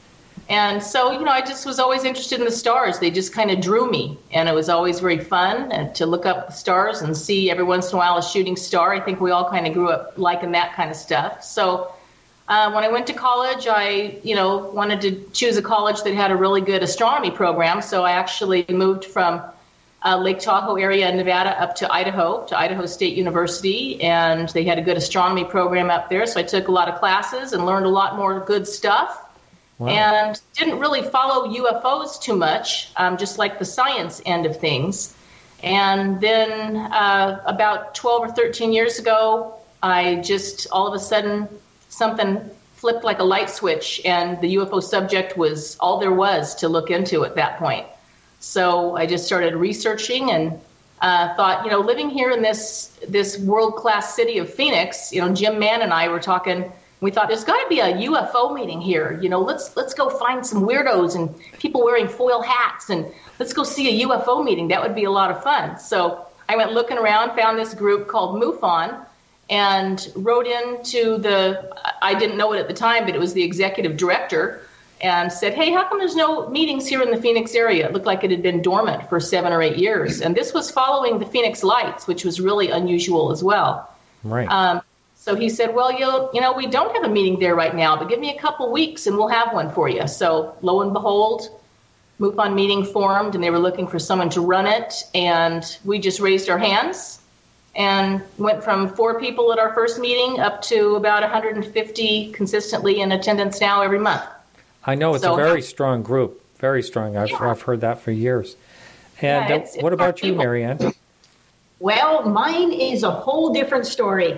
And so, I just was always interested in the stars. They just kind of drew me, and it was always very fun and to look up the stars and see every once in a while a shooting star. I think we all kind of grew up liking that kind of stuff. So when I went to college, I, wanted to choose a college that had a really good astronomy program. So I actually moved from Lake Tahoe area in Nevada up to Idaho State University, and they had a good astronomy program up there. So I took a lot of classes and learned a lot more good stuff. Wow. And didn't really follow UFOs too much, just like the science end of things. And then about 12 or 13 years ago, I just all of a sudden something flipped like a light switch, and the UFO subject was all there was to look into at that point. So I just started researching and thought, living here in this world-class city of Phoenix, Jim Mann and I were talking. We thought there's got to be a UFO meeting here. Let's go find some weirdos and people wearing foil hats, and let's go see a UFO meeting. That would be a lot of fun. So I went looking around, found this group called MUFON, and wrote into I didn't know it at the time, but it was the executive director, and said, hey, how come there's no meetings here in the Phoenix area? It looked like it had been dormant for 7 or 8 years. And this was following the Phoenix Lights, which was really unusual as well. Right. So he said, well, we don't have a meeting there right now, but give me a couple weeks and we'll have one for you. So lo and behold, MUFON meeting formed, and they were looking for someone to run it. And we just raised our hands and went from 4 people at our first meeting up to about 150 consistently in attendance now every month. I know it's a very strong group, very strong. I've heard that for years. And it's what about you, Marianne? Well, mine is a whole different story.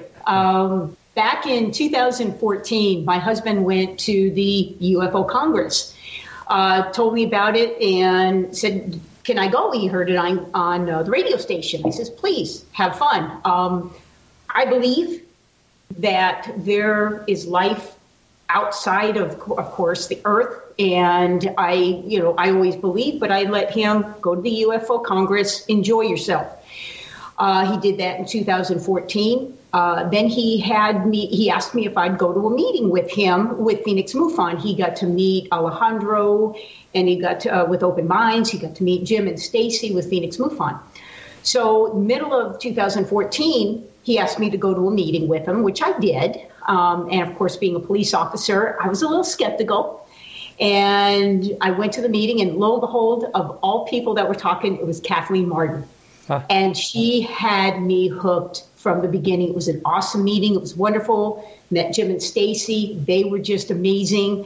Back in 2014, my husband went to the UFO Congress, told me about it and said, can I go? He heard it on the radio station. He says, please, have fun. I believe that there is life outside of course, the Earth. And I always believe, but I let him go to the UFO Congress, enjoy yourself. He did that in 2014. Then he asked me if I'd go to a meeting with him with Phoenix MUFON. He got to meet Alejandro, and he got to, with Open Minds, he got to meet Jim and Stacy with Phoenix MUFON. So middle of 2014, he asked me to go to a meeting with him, which I did. And of course, being a police officer, I was a little skeptical. And I went to the meeting, and lo and behold, of all people that were talking, it was Kathleen Martin. And she had me hooked from the beginning. It was an awesome meeting. It was wonderful. Met Jim and Stacy. They were just amazing.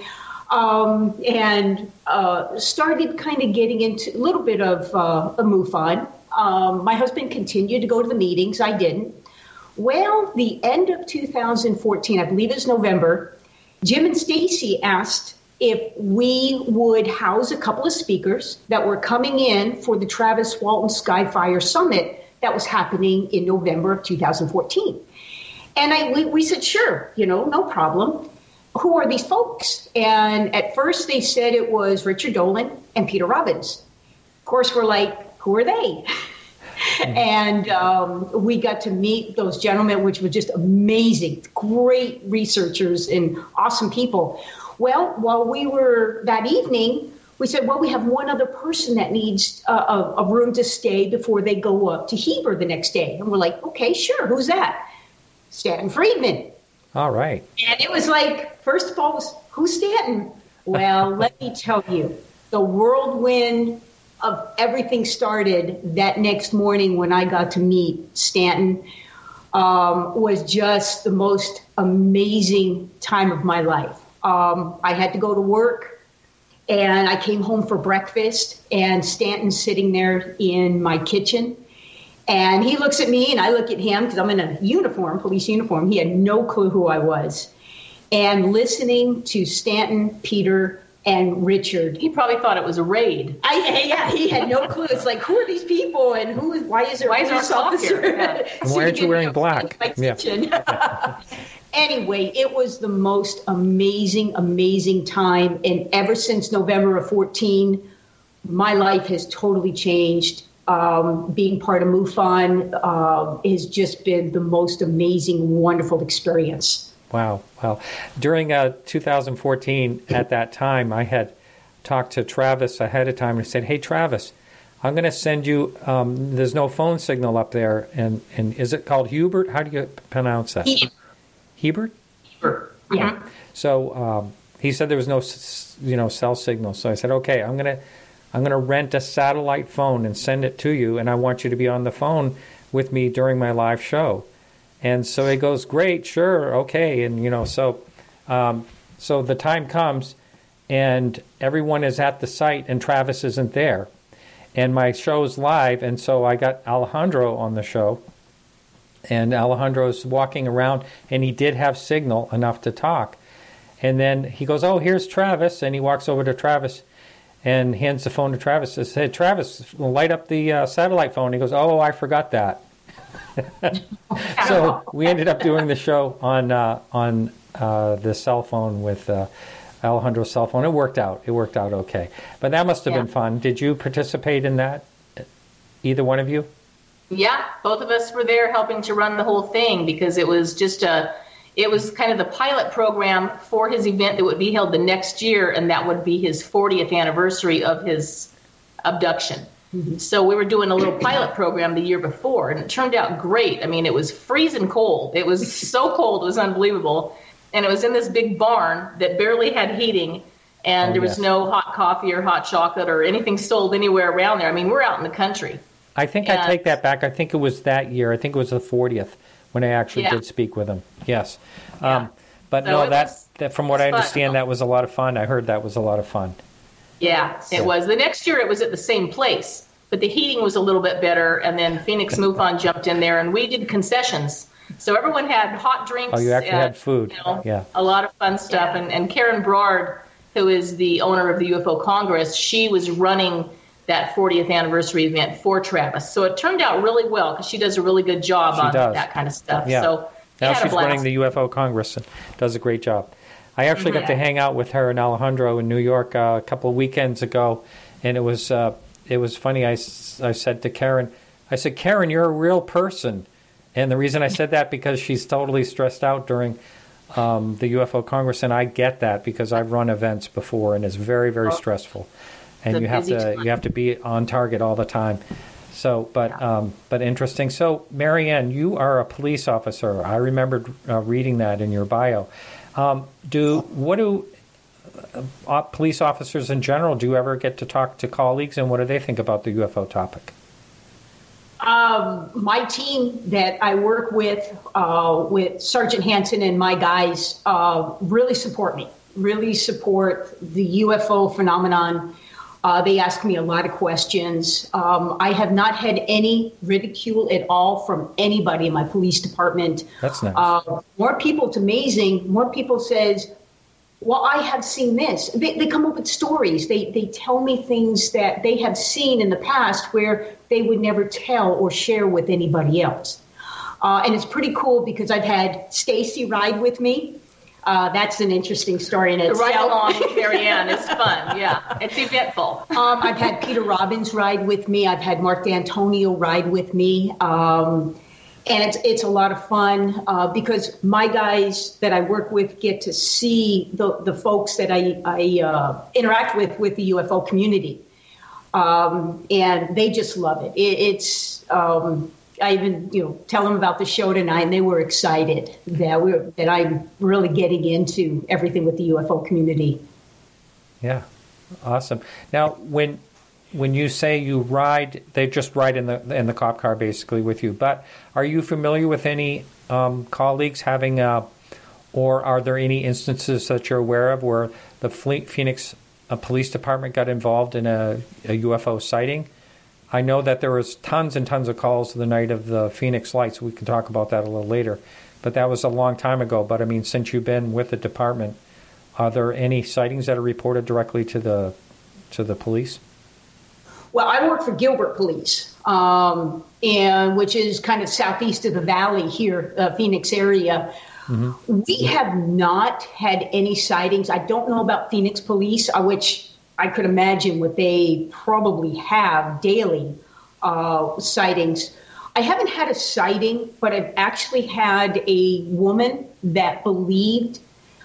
And started kind of getting into a little bit of a MUFON. My husband continued to go to the meetings. I didn't. Well, the end of 2014, I believe it was November, Jim and Stacy asked if we would house a couple of speakers that were coming in for the Travis Walton Skyfire Summit that was happening in November of 2014. And we said, sure, no problem. Who are these folks? And at first they said it was Richard Dolan and Peter Robbins. Of course, we're like, who are they? And we got to meet those gentlemen, which were just amazing, great researchers and awesome people. Well, while we were that evening, we said, well, we have one other person that needs a room to stay before they go up to Heber the next day. And we're like, okay, sure. Who's that? Stanton Friedman. All right. And it was like, first of all, who's Stanton? Well, let me tell you, the whirlwind of everything started that next morning when I got to meet Stanton. Was just the most amazing time of my life. I had to go to work, and I came home for breakfast, and Stanton's sitting there in my kitchen. And he looks at me, and I look at him, because I'm in a uniform, police uniform. He had no clue who I was. And listening to Stanton, Peter, and Richard. He probably thought it was a raid. Yeah, he had no clue. It's like, who are these people, and why is there a police officer? And why aren't you wearing black? Yeah. Anyway, it was the most amazing, amazing time. And ever since November of 14, my life has totally changed. Being part of MUFON has just been the most amazing, wonderful experience. Wow. Well, during 2014, at that time, I had talked to Travis ahead of time and said, hey, Travis, I'm going to send you, there's no phone signal up there. And is it called Hubert? How do you pronounce that? Hebert? Hebert, yeah. So he said there was no, cell signal. So I said, okay, I'm going to rent a satellite phone and send it to you, and I want you to be on the phone with me during my live show. And so he goes, great, sure, okay. And, so the time comes, and everyone is at the site, and Travis isn't there. And my show's live, and so I got Alejandro on the show. And Alejandro's walking around, and he did have signal enough to talk. And then he goes, oh, here's Travis. And he walks over to Travis and hands the phone to Travis. Says, hey, Travis, light up the satellite phone. He goes, oh, I forgot that. So we ended up doing the show on the cell phone with Alejandro's cell phone. It worked out. It worked out okay. But that must have been fun. Did you participate in that, either one of you? Yeah, both of us were there helping to run the whole thing, because it was just it was kind of the pilot program for his event that would be held the next year, and that would be his 40th anniversary of his abduction. Mm-hmm. So we were doing a little pilot program the year before, and it turned out great. I mean, it was freezing cold. It was so cold, it was unbelievable. And it was in this big barn that barely had heating, and there was no hot coffee or hot chocolate or anything sold anywhere around there. I mean, we're out in the country. I think I take that back. I think it was that year. I think it was the 40th when I actually did speak with him. Yes. But so no, that from what I understand, that was a lot of fun. I heard that was a lot of fun. Yeah, it was. The next year it was at the same place, but the heating was a little bit better, and then Phoenix MUFON jumped in there, and we did concessions. So everyone had hot drinks. Oh, you actually had food. A lot of fun stuff. Yeah. And Karen Broad, who is the owner of the UFO Congress, she was running that 40th anniversary event for Travis. So it turned out really well, because she does a really good job on that kind of stuff. Yeah. So now she's running the UFO Congress and does a great job. I actually got to hang out with her and Alejandro in New York a couple of weekends ago, and it was funny. I said to Karen, Karen, you're a real person. And the reason I said that, because she's totally stressed out during the UFO Congress, and I get that because I've run events before, and it's very, very stressful. And you have to be on target all the time. So, but interesting. So, Marianne, you are a police officer. I remembered reading that in your bio. What do police officers in general, do you ever get to talk to colleagues, and what do they think about the UFO topic? My team that I work with Sergeant Hansen and my guys, really support me, really support the UFO phenomenon. They ask me a lot of questions. I have not had any ridicule at all from anybody in my police department. That's nice. More people, it's amazing. More people says, well, I have seen this. They come up with stories. They tell me things that they have seen in the past where they would never tell or share with anybody else. And it's pretty cool, because I've had Stacy ride with me. That's an interesting story in itself. Right along with Marianne is fun. Yeah, it's eventful. I've had Peter Robbins ride with me. I've had Mark D'Antonio ride with me. And it's a lot of fun because my guys that I work with get to see the folks that I interact with the UFO community. And they just love it. It's I even tell them about the show tonight, and they were excited that I'm really getting into everything with the UFO community. Yeah, awesome. Now, when you say you ride, they just ride in the cop car basically with you. But are you familiar with any colleagues having, or are there any instances that you're aware of where the Phoenix Police Department got involved in a UFO sighting? I know that there was tons and tons of calls the night of the Phoenix Lights. We can talk about that a little later. But that was a long time ago. But, I mean, since you've been with the department, are there any sightings that are reported directly to the police? Well, I work for Gilbert Police, and which is kind of southeast of the valley here, Phoenix area. Mm-hmm. We have not had any sightings. I don't know about Phoenix Police, which I could imagine what they probably have daily sightings. I haven't had a sighting, but I've actually had a woman that believed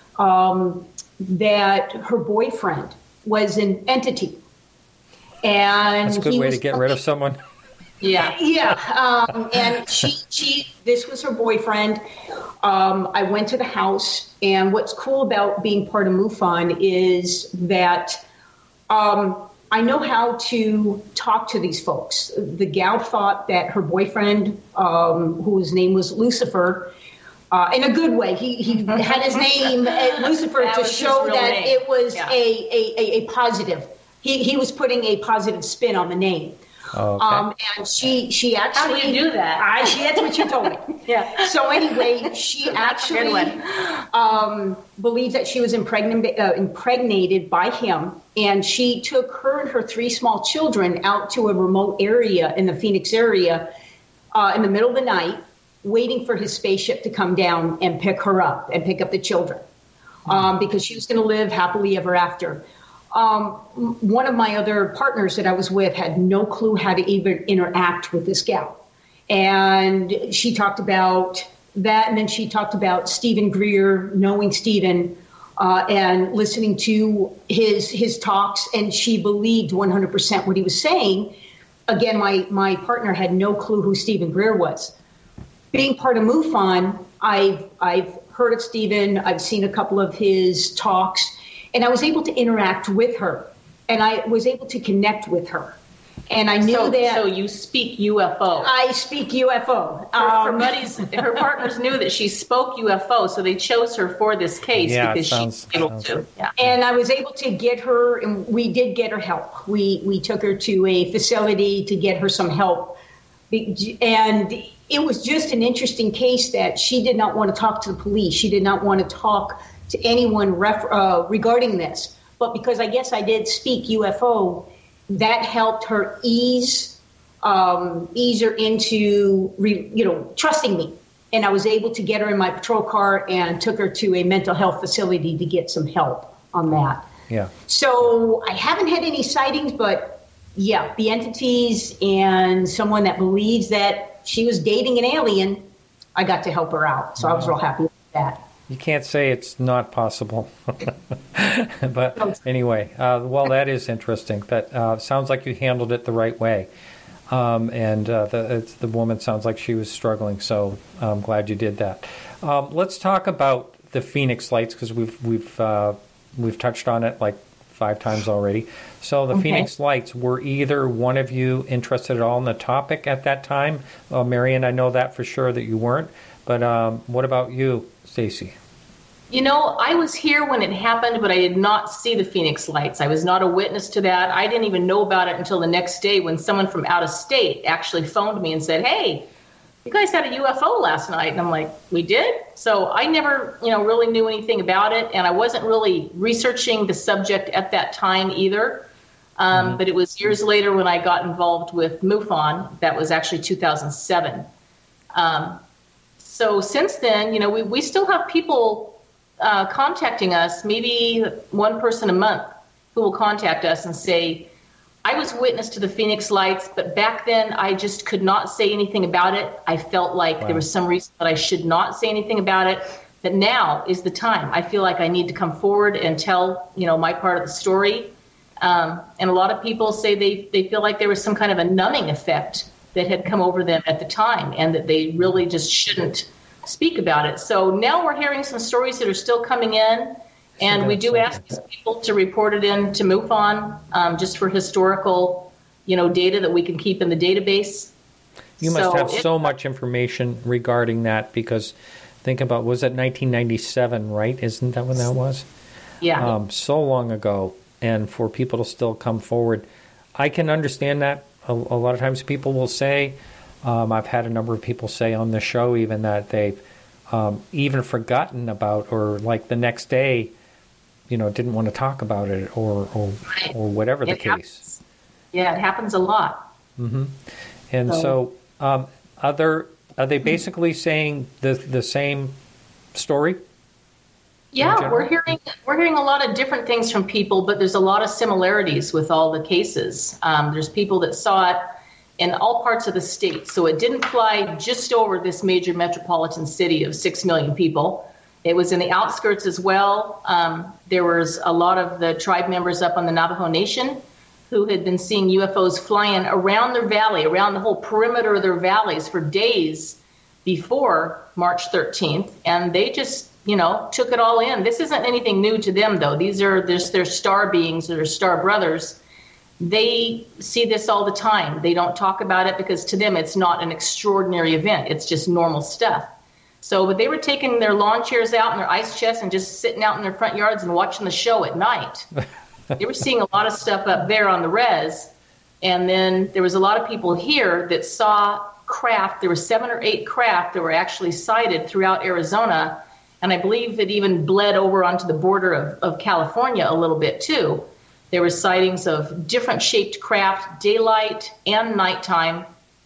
that her boyfriend was an entity. And that's a good way to get rid of someone. Yeah. And she, this was her boyfriend. I went to the house, and what's cool about being part of MUFON is that I know how to talk to these folks. The gal thought that her boyfriend, whose name was Lucifer, in a good way, he had his name Lucifer to show that name. It was a positive. He was putting a positive spin on the name. Oh, okay. And she actually... How do you do that? That's what you told me. Yeah. So anyway, she actually believed that she was impregnated by him, and she took her and her 3 small children out to a remote area in the Phoenix area in the middle of the night, waiting for his spaceship to come down and pick her up and pick up the children, because she was going to live happily ever after. One of my other partners that I was with had no clue how to even interact with this gal. And she talked about that, and then she talked about Stephen Greer, knowing Stephen, and listening to his talks, and she believed 100% what he was saying. Again, my partner had no clue who Stephen Greer was. Being part of MUFON, I've heard of Stephen, I've seen a couple of his talks, and I was able to interact with her, and I was able to connect with her. And I knew that... So you speak UFO. I speak UFO. Her partners knew that she spoke UFO, so they chose her for this case because she was able to. Yeah. And I was able to get her, and we did get her help. We took her to a facility to get her some help. And it was just an interesting case that she did not want to talk to the police. She did not want to talk to anyone regarding this. But because I guess I did speak UFO, that helped her ease her into, trusting me. And I was able to get her in my patrol car and took her to a mental health facility to get some help on that. Yeah. So I haven't had any sightings, but yeah, the entities and someone that believes that she was dating an alien, I got to help her out. So I was real happy with that. You can't say it's not possible. But anyway, well, that is interesting. That sounds like you handled it the right way. And the woman sounds like she was struggling, so I'm glad you did that. Let's talk about the Phoenix Lights, because we've touched on it like 5 times already. So the Phoenix Lights, were either one of you interested at all in the topic at that time? Marion, I know that for sure that you weren't. But what about you, Stacy? I was here when it happened, but I did not see the Phoenix Lights. I was not a witness to that. I didn't even know about it until the next day when someone from out of state actually phoned me and said, "Hey, you guys had a UFO last night." And I'm like, "We did?" So I never, really knew anything about it, and I wasn't really researching the subject at that time either. But it was years later when I got involved with MUFON. That was actually 2007. So since then, we still have people contacting us, maybe one person a month who will contact us and say, I was witness to the Phoenix Lights, but back then I just could not say anything about it. I felt like there was some reason that I should not say anything about it. But now is the time. I feel like I need to come forward and tell, my part of the story. And a lot of people say they feel like there was some kind of a numbing effect that had come over them at the time and that they really just shouldn't speak about it. So now we're hearing some stories that are still coming in. And we do ask people to report it in to MUFON, just for historical, data that we can keep in the database. You must have so much information regarding that because think about, was it 1997, right? Isn't that when that was? Yeah. So long ago. And for people to still come forward, I can understand that. A lot of times people will say, I've had a number of people say on the show even that they've even forgotten about, or like the next day, didn't want to talk about it or whatever the case. Happens. Yeah, it happens a lot. Mm-hmm. And so are they basically saying the same story? Yeah, we're hearing a lot of different things from people, but there's a lot of similarities with all the cases. There's people that saw it in all parts of the state. So it didn't fly just over this major metropolitan city of 6 million people. It was in the outskirts as well. There was a lot of the tribe members up on the Navajo Nation who had been seeing UFOs flying around their valley, around the whole perimeter of their valleys for days before March 13th. And they just, took it all in. This isn't anything new to them, though. These are their star beings, their star brothers. They see this all the time. They don't talk about it because to them it's not an extraordinary event. It's just normal stuff. But they were taking their lawn chairs out and their ice chests and just sitting out in their front yards and watching the show at night. They were seeing a lot of stuff up there on the res. And then there was a lot of people here that saw craft. There were 7 or 8 craft that were actually sighted throughout Arizona. And I believe it even bled over onto the border of California a little bit, too. There were sightings of different shaped craft, daylight and nighttime.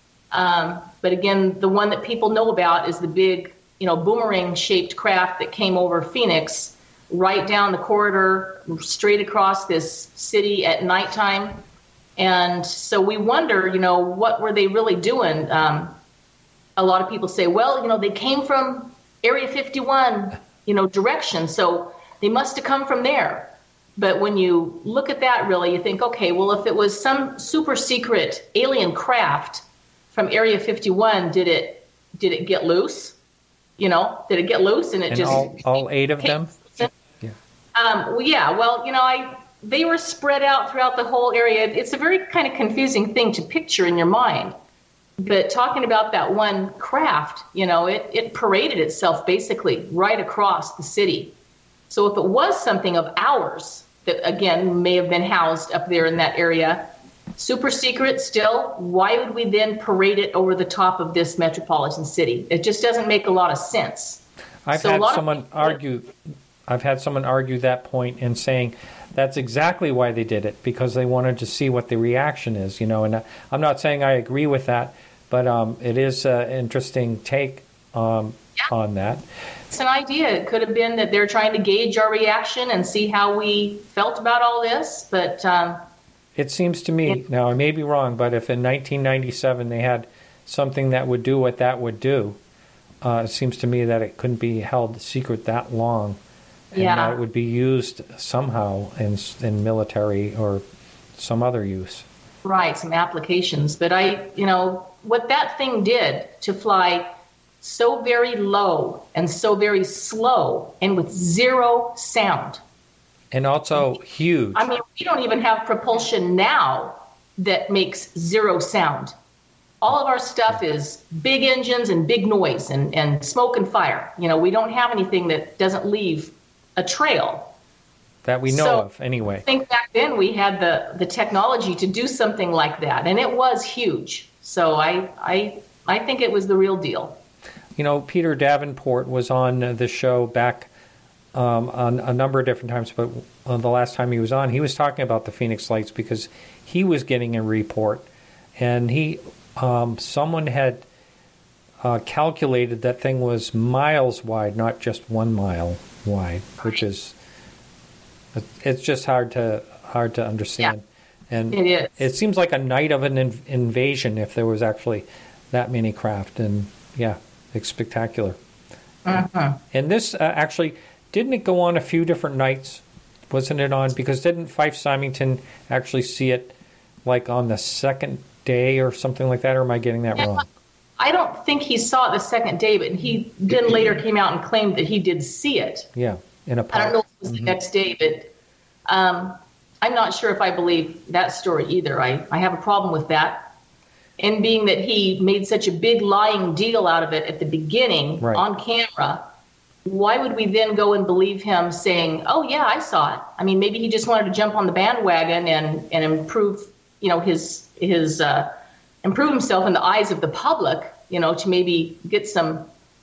But again, the one that people know about is the big, boomerang-shaped craft that came over Phoenix, right down the corridor, straight across this city at nighttime. And so we wonder, what were they really doing? A lot of people say, well, they came from Area 51, direction, so they must have come from there. But when you look at that, really, you think, okay, well, if it was some super secret alien craft from Area 51, did it get loose? Did it get loose and just all 8 of them? Yeah. They were spread out throughout the whole area. It's a very kind of confusing thing to picture in your mind. But talking about that one craft, it paraded itself basically right across the city. So if it was something of ours that, again, may have been housed up there in that area, super secret still, why would we then parade it over the top of this metropolitan city? It just doesn't make a lot of sense. I've had someone argue that point and saying that's exactly why they did it, because they wanted to see what the reaction is, and I'm not saying I agree with that, but it is an interesting take on that. It's an idea. It could have been that they're trying to gauge our reaction and see how we felt about all this, but it seems to me, now I may be wrong, but if in 1997 they had something that would do what that would do, it seems to me that it couldn't be held secret that long, and that it would be used somehow in military or some other use. Right, some applications. But what that thing did to fly so very low and so very slow and with zero sound. And also huge. I mean, we don't even have propulsion now that makes zero sound. All of our stuff is big engines and big noise and smoke and fire. We don't have anything that doesn't leave a trail. That we know of, anyway. I think back then we had the technology to do something like that, and it was huge. So I think it was the real deal. Peter Davenport was on the show back on a number of different times, but the last time he was on, he was talking about the Phoenix Lights because he was getting a report, and someone had calculated that thing was miles wide, not just 1 mile. wide, which is it's just hard to understand. Yeah, and it is. It seems like a night of an invasion if there was actually that many craft, and yeah, it's spectacular. Mm-hmm. And this actually, didn't it go on a few different nights? Wasn't it on? Because didn't Fife Symington actually see it like on the second day or something like that? Or am I getting that wrong? I don't think he saw it the second day, but he then later came out and claimed that he did see it. Yeah, in a pub. I don't know if it was the next day, but I'm not sure if I believe that story either. I have a problem with that. And being that he made such a big lying deal out of it at the beginning on camera, why would we then go and believe him saying, "Oh yeah, I saw it"? I mean, maybe he just wanted to jump on the bandwagon and improve, his improve himself in the eyes of the public, to maybe get some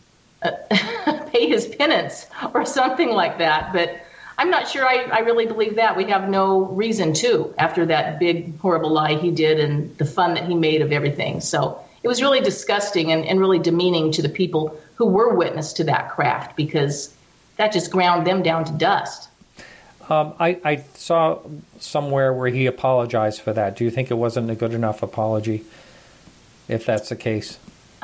pay his penance or something like that. But I'm not sure I really believe that. We have no reason to, after that big, horrible lie he did and the fun that he made of everything. So it was really disgusting and really demeaning to the people who were witness to that craft, because that just ground them down to dust. I saw somewhere where he apologized for that. Do you think it wasn't a good enough apology, if that's the case?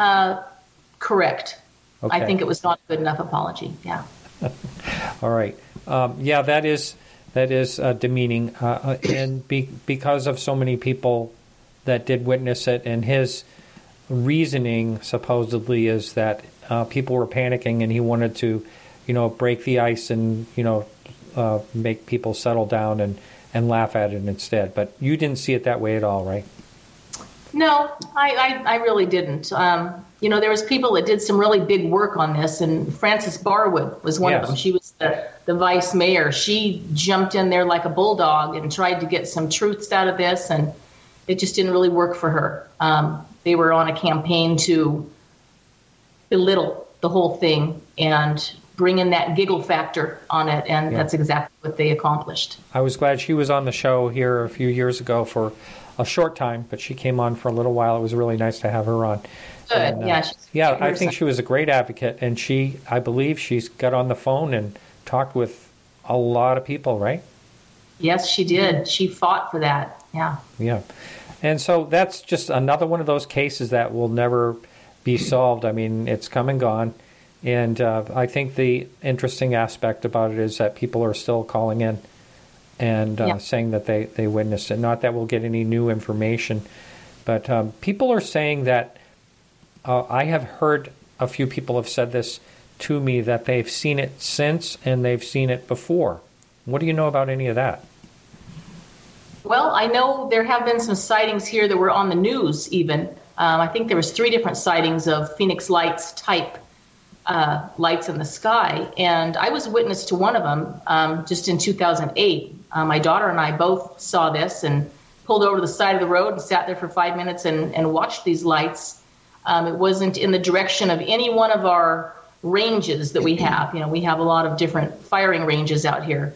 Correct. Okay. I think it was not a good enough apology, yeah. All right. Yeah, that is demeaning, and because of so many people that did witness it, and his reasoning supposedly is that people were panicking, and he wanted to, break the ice and make people settle down and laugh at it instead. But you didn't see it that way at all, right? No, I really didn't. There was people that did some really big work on this, and Frances Barwood was one of them. She was the vice mayor. She jumped in there like a bulldog and tried to get some truths out of this, and it just didn't really work for her. They were on a campaign to belittle the whole thing and bring in that giggle factor on it, and that's exactly what they accomplished. I was glad she was on the show here a few years ago for a short time, but she came on for a little while. It was really nice to have her on. Good, and, I think she was a great advocate, and I believe she's got on the phone and talked with a lot of people, right? Yes, she did. She fought for that, yeah. Yeah, and so that's just another one of those cases that will never be solved. I mean, it's come and gone, and I think the interesting aspect about it is that people are still calling in and saying that they witnessed it. Not that we'll get any new information, but people are saying that I have heard a few people have said this to me, that they've seen it since and they've seen it before. What do you know about any of that? Well, I know there have been some sightings here that were on the news even. I think there was 3 different sightings of Phoenix Lights type lights in the sky, and I was witness to one of them just in 2008. My daughter and I both saw this and pulled over to the side of the road and sat there for 5 minutes and watched these lights. It wasn't in the direction of any one of our ranges that we have. We have a lot of different firing ranges out here.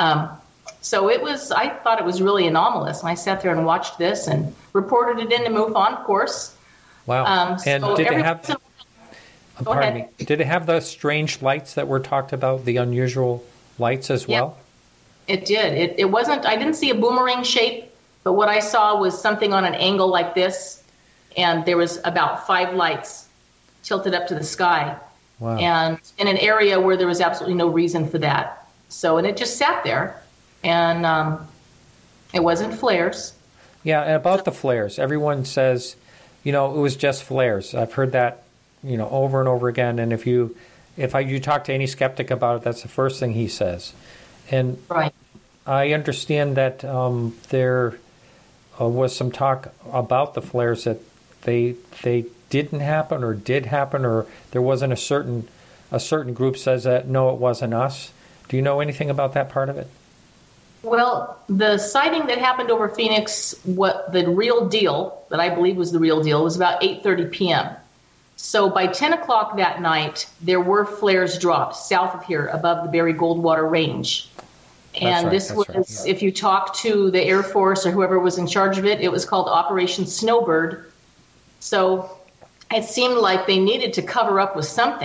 So I thought it was really anomalous. And I sat there and watched this and reported it in to MUFON, of course. Wow. And so did it have... Pardon me. Did it have the strange lights that were talked about, the unusual lights as well? It did. It wasn't, I didn't see a boomerang shape, but what I saw was something on an angle like this, and there was about 5 lights tilted up to the sky. Wow. And in an area where there was absolutely no reason for that. So, and it just sat there, and it wasn't flares. Yeah, and about the flares, everyone says, it was just flares. I've heard that, over and over again. And if you talk to any skeptic about it, that's the first thing he says. And right. I understand that there was some talk about the flares that they didn't happen or did happen, or there wasn't a certain group says that no, it wasn't us. Do you know anything about that part of it? Well, the sighting that happened over Phoenix, what the real deal that I believe was the real deal, was about 8:30 p.m. So by 10 o'clock that night, there were flares dropped south of here above the Barry Goldwater Range. And this was, if you talk to the Air Force or whoever was in charge of it, it was called Operation Snowbird. So it seemed like they needed to cover up with something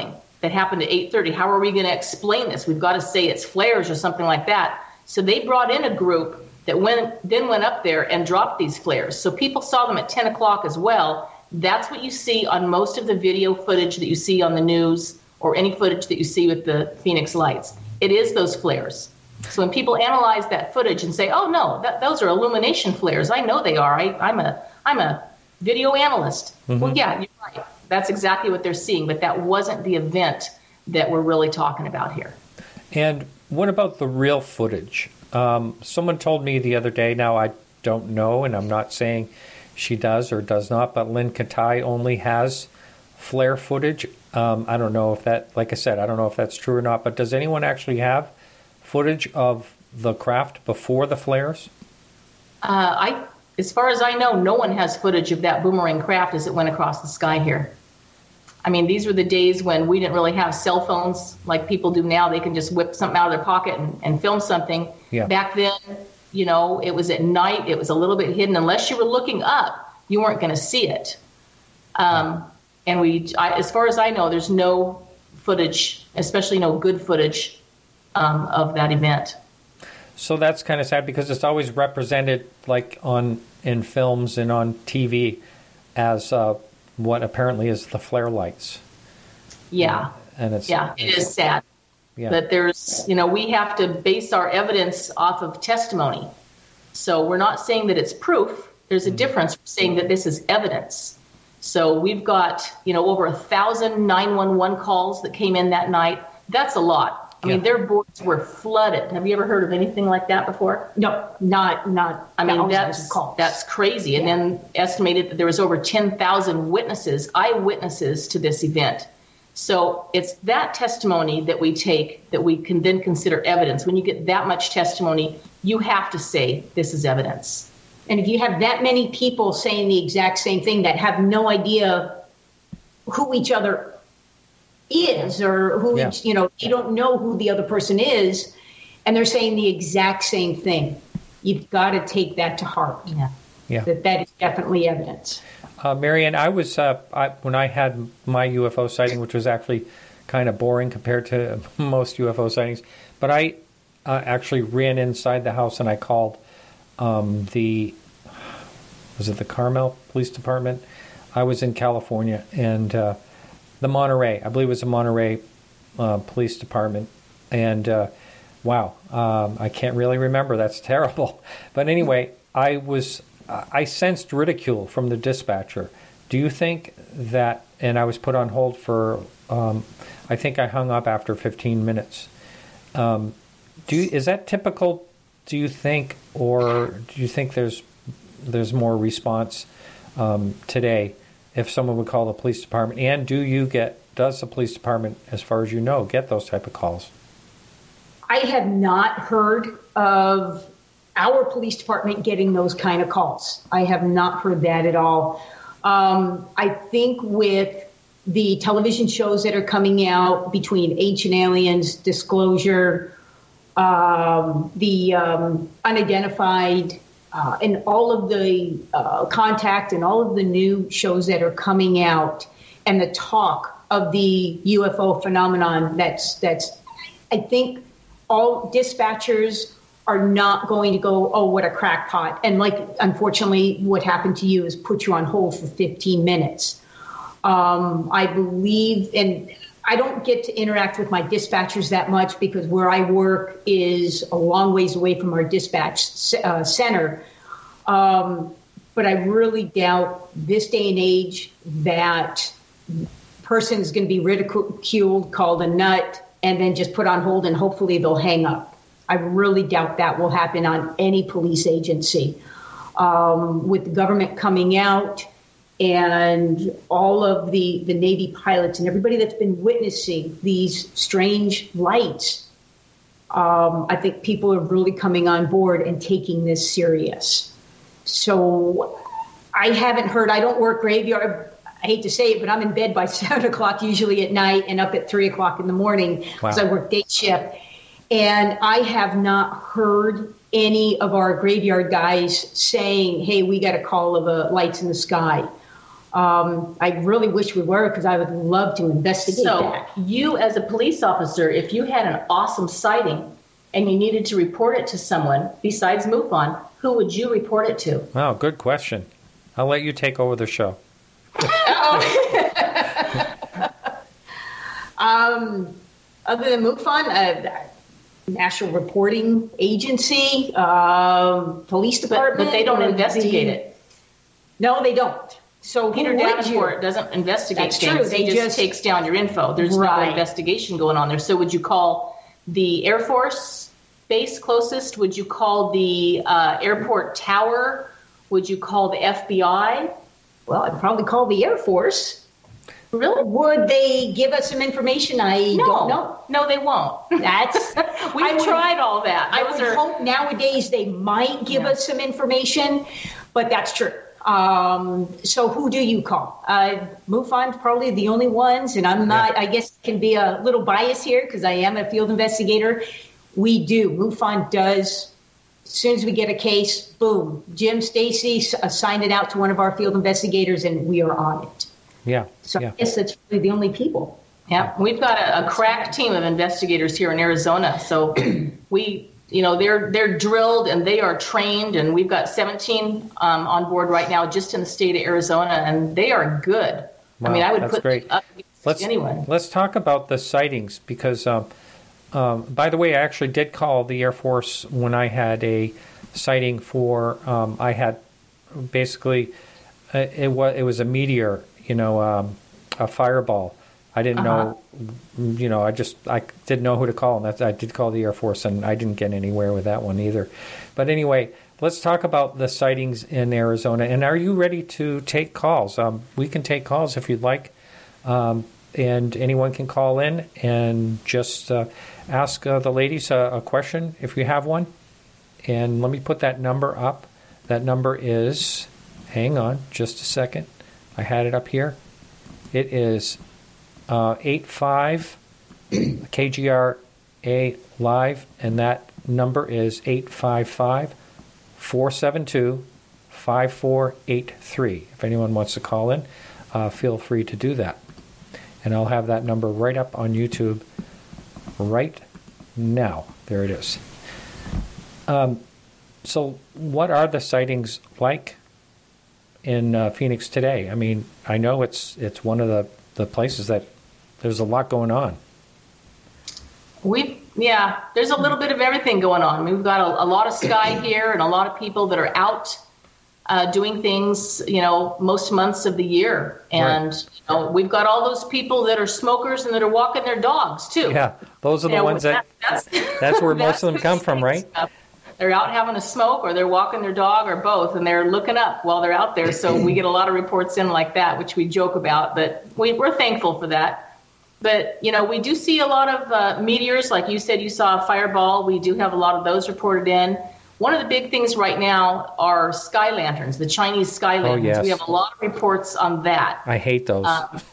that happened at 8:30. How are we going to explain this? We've got to say it's flares or something like that. So they brought in a group that then went up there and dropped these flares. So people saw them at 10 o'clock as well. That's what you see on most of the video footage that you see on the news or any footage that you see with the Phoenix lights. It is those flares. So when people analyze that footage and say, oh, no, those are illumination flares. I know they are. I'm a video analyst. Mm-hmm. Well, yeah, you're right. That's exactly what they're seeing. But that wasn't the event that we're really talking about here. And what about the real footage? Someone told me the other day, now I don't know, and I'm not saying she does or does not, but Lynn Katai only has flare footage. I don't know if that, like I said, I don't know if that's true or not, but does anyone actually have footage of the craft before the flares? As far as I know, no one has footage of that boomerang craft as it went across the sky here. I mean, these were the days when we didn't really have cell phones like people do now. They can just whip something out of their pocket and film something. Yeah. Back then, it was at night. It was a little bit hidden. Unless you were looking up, you weren't going to see it. And as far as I know, there's no footage, especially no good footage of that event. So that's kind of sad because it's always represented like in films and on TV as what apparently is the flare lights. Yeah. And it is sad. Yeah. But there's, we have to base our evidence off of testimony. So we're not saying that it's proof. There's a difference. We're saying that this is evidence. So we've got, over 1,000 911 calls that came in that night. That's a lot. I mean, their boards were flooded. Have you ever heard of anything like that before? No, not. I mean, that's crazy. Yeah. And then estimated that there was over 10,000 eyewitnesses to this event. So it's that testimony that we take that we can then consider evidence. When you get that much testimony, you have to say this is evidence. And if you have that many people saying the exact same thing that have no idea who each other is or who you don't know who the other person is, and they're saying the exact same thing, you've got to take that to heart. That is definitely evidence. Marianne, I was when I had my UFO sighting, which was actually kind of boring compared to most UFO sightings, but I actually ran inside the house and I called was it the Carmel Police Department? I was in California, and the Monterey, I believe it was the Monterey Police Department. And wow, I can't really remember. That's terrible. But anyway, I sensed ridicule from the dispatcher. Do you think that, and I was put on hold for, I think I hung up after 15 minutes. Is that typical, do you think, or do you think there's more response today if someone would call the police department? And does the police department, as far as you know, get those type of calls? I have not heard of our police department getting those kind of calls. I have not heard that at all. I think with the television shows that are coming out between Ancient Aliens, Disclosure, the Unidentified, and all of the Contact and all of the new shows that are coming out, and the talk of the UFO phenomenon, that's I think all dispatchers are not going to go, oh, what a crackpot. And unfortunately, what happened to you is put you on hold for 15 minutes. I believe, and I don't get to interact with my dispatchers that much because where I work is a long ways away from our dispatch center. But I really doubt this day and age that person is going to be ridiculed, called a nut, and then just put on hold and hopefully they'll hang up. I really doubt that will happen on any police agency. With the government coming out and all of the Navy pilots and everybody that's been witnessing these strange lights, I think people are really coming on board and taking this serious. So I haven't heard, I don't work graveyard. I hate to say it, but I'm in bed by 7 o'clock usually at night and up at 3 o'clock in the morning because I work day shift. And I have not heard any of our graveyard guys saying, hey, we got a call of lights in the sky. I really wish we were, because I would love to investigate that. So you, as a police officer, if you had an awesome sighting and you needed to report it to someone besides MUFON, who would you report it to? Wow, good question. I'll let you take over the show. Other than MUFON, National Reporting Agency, Police Department. But they don't investigate it. No, they don't. So Peter Davenport doesn't investigate That's things. true. They He just takes down your info. There's no investigation going on there. So would you call the Air Force base closest? Would you call the airport tower? Would you call the FBI? Well, I'd probably call the Air Force. Really? Would they give us some information? I don't know. No, they won't. That's We've tried all that. I would hope nowadays they might give us some information, but that's true. So who do you call? MUFON's probably the only ones, and I'm not, I guess can be a little biased here because I am a field investigator. We do. MUFON does. As soon as we get a case, boom, Jim Stacy assigned it out to one of our field investigators, and we are on it. Yeah. So I guess that's really the only people. Yeah, we've got a crack team of investigators here in Arizona. So they're drilled and they are trained, and we've got 17 on board right now just in the state of Arizona, and they are good. Wow, I mean, I would put great. them up against anyone. Let's talk about the sightings because, by the way, I actually did call the Air Force when I had a sighting for. I had basically it was a meteor, a fireball. I didn't know, I didn't know who to call, and I did call the Air Force, and I didn't get anywhere with that one either. But anyway, let's talk about the sightings in Arizona. And are you ready to take calls? We can take calls if you'd like, and anyone can call in and just ask the ladies a question if you have one. And let me put that number up. That number is, hang on just a second. I had it up here. It is 85 KGRA Live, and that number is 855-472-5483. If anyone wants to call in, feel free to do that. And I'll have that number right up on YouTube right now. There it is. So what are the sightings like in Phoenix today? I mean, I know it's one of the places that there's a lot going on. There's a little bit of everything going on. We've got a lot of sky here and a lot of people that are out doing things, most months of the year. And we've got all those people that are smokers and that are walking their dogs too. Yeah, those are the ones that's where most of them come from, right? Stuff. They're out having a smoke, or they're walking their dog, or both, and they're looking up while they're out there. So we get a lot of reports in like that, which we joke about, but we're thankful for that. But, we do see a lot of meteors. Like you said, you saw a fireball. We do have a lot of those reported in. One of the big things right now are sky lanterns, the Chinese sky lanterns. Oh, yes. We have a lot of reports on that. I hate those.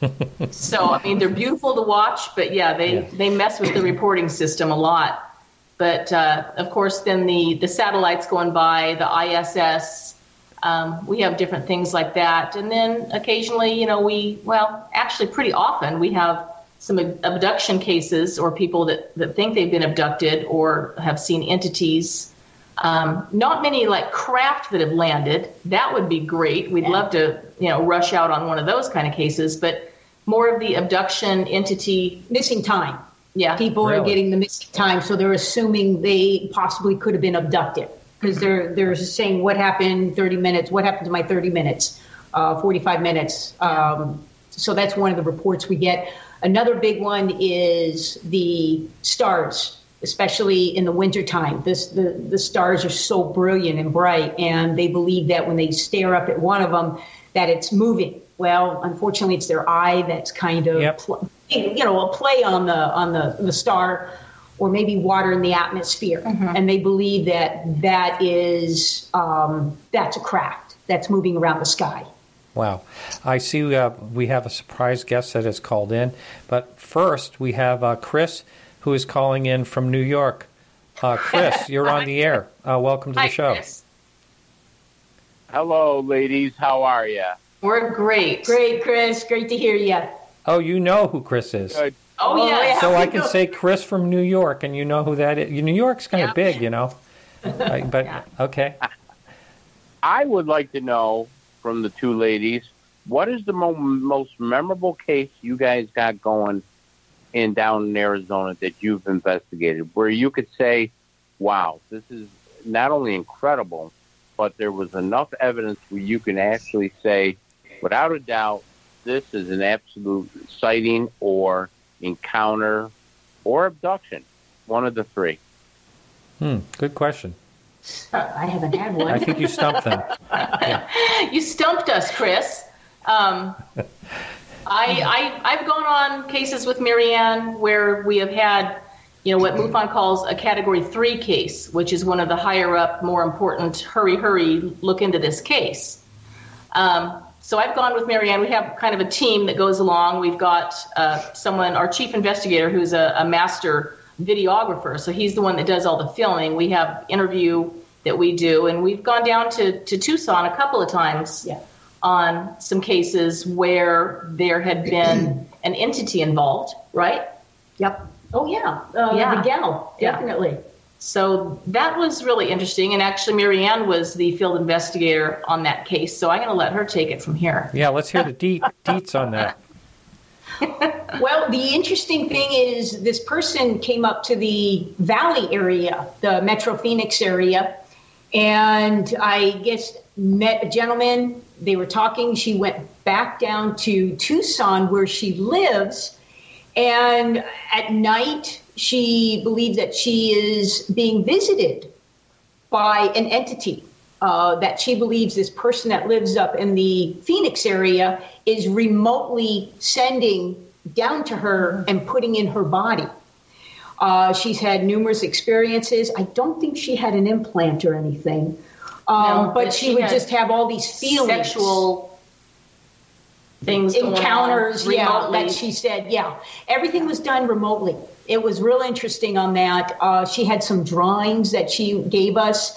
So, they're beautiful to watch, but they mess with the reporting system a lot. But, of course, then the satellites going by, the ISS, we have different things like that. And then occasionally, actually pretty often we have some abduction cases or people that think they've been abducted or have seen entities. Not many like craft that have landed. That would be great. We'd love to, rush out on one of those kind of cases. But more of the abduction entity. Missing time. Yeah, people are getting the missing time, so they're assuming they possibly could have been abducted because they're saying what happened 30 minutes, what happened to my 30 minutes, 45 minutes. So that's one of the reports we get. Another big one is the stars, especially in the wintertime. The stars are so brilliant and bright, and they believe that when they stare up at one of them, that it's moving. Well, unfortunately, it's their eye that's kind of, a play on the star, or maybe water in the atmosphere. Mm-hmm. And they believe that is that's a craft that's moving around the sky. Wow. I see we have a surprise guest that has called in. But first, we have Chris, who is calling in from New York. Chris, you're on the air. Welcome to the show. Chris. Hello, ladies. How are you? We're great. Great, Chris. Great to hear you. Oh, you know who Chris is. Oh, yeah. So I can say Chris from New York, and you know who that is. New York's kind of big, you know. But, okay. I would like to know from the two ladies, what is the most memorable case you guys got going down in Arizona that you've investigated, where you could say, wow, this is not only incredible, but there was enough evidence where you can actually say, without a doubt, this is an absolute sighting or encounter or abduction, one of the three? Good question. I haven't had one. I think you stumped them. Yeah. You stumped us, Chris. I've gone on cases with Marianne where we have had, what MUFON calls a Category 3 case, which is one of the higher up, more important, hurry, look into this case. So I've gone with Marianne. We have kind of a team that goes along. We've got our chief investigator, who's a master videographer. So he's the one that does all the filming. We have interview that we do, and we've gone down to Tucson a couple of times on some cases where there had been an entity involved, right? Yep. Oh, yeah. The gal, definitely. Yeah. So that was really interesting. And actually, Marianne was the field investigator on that case. So I'm going to let her take it from here. Yeah, let's hear the deets on that. Well, the interesting thing is this person came up to the Valley area, the Metro Phoenix area, and I guess met a gentleman. They were talking. She went back down to Tucson where she lives, and at night she believes that she is being visited by an entity. That she believes this person that lives up in the Phoenix area is remotely sending down to her and putting in her body. She's had numerous experiences. I don't think she had an implant or anything, but she would just have all these feelings. Sexual things, encounters, that she said, everything was done remotely. It was real interesting on that. She had some drawings that she gave us.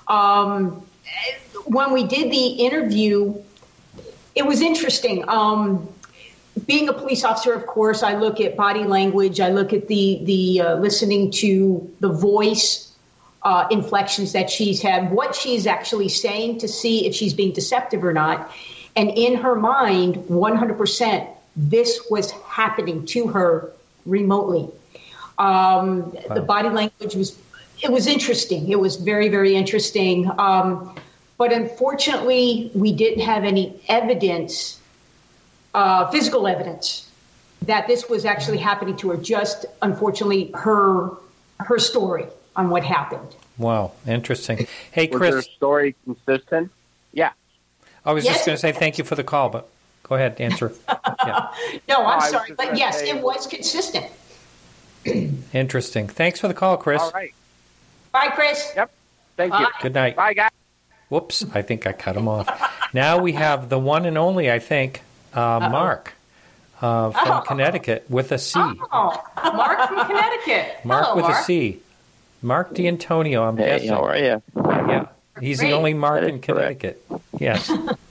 When we did the interview, it was interesting. Being a police officer, of course, I look at body language. I look at the listening to the voice inflections that she's had, what she's actually saying to see if she's being deceptive or not. And in her mind, 100%, this was happening to her remotely. Wow. The body language was interesting. It was very, very interesting. But unfortunately, we didn't have any evidence, physical evidence, that this was actually happening to her. Just, unfortunately, her story on what happened. Wow, interesting. Hey, Chris. Was her story consistent? Yeah. I was just going to say thank you for the call, but go ahead, answer. Yeah. No, I'm sorry. But yes, it was consistent. Interesting. Thanks for the call, Chris. All right. Bye, Chris. Yep. Thank you. Good night. Bye, guys. Whoops, I think I cut him off. Now we have the one and only, I think, Mark from Connecticut with a C. Oh, Mark from Connecticut. Mark Hello, with Mark. a C. Mark D'Antonio, I'm guessing. How are you? Yeah, he's the only Mark in Connecticut. Yes.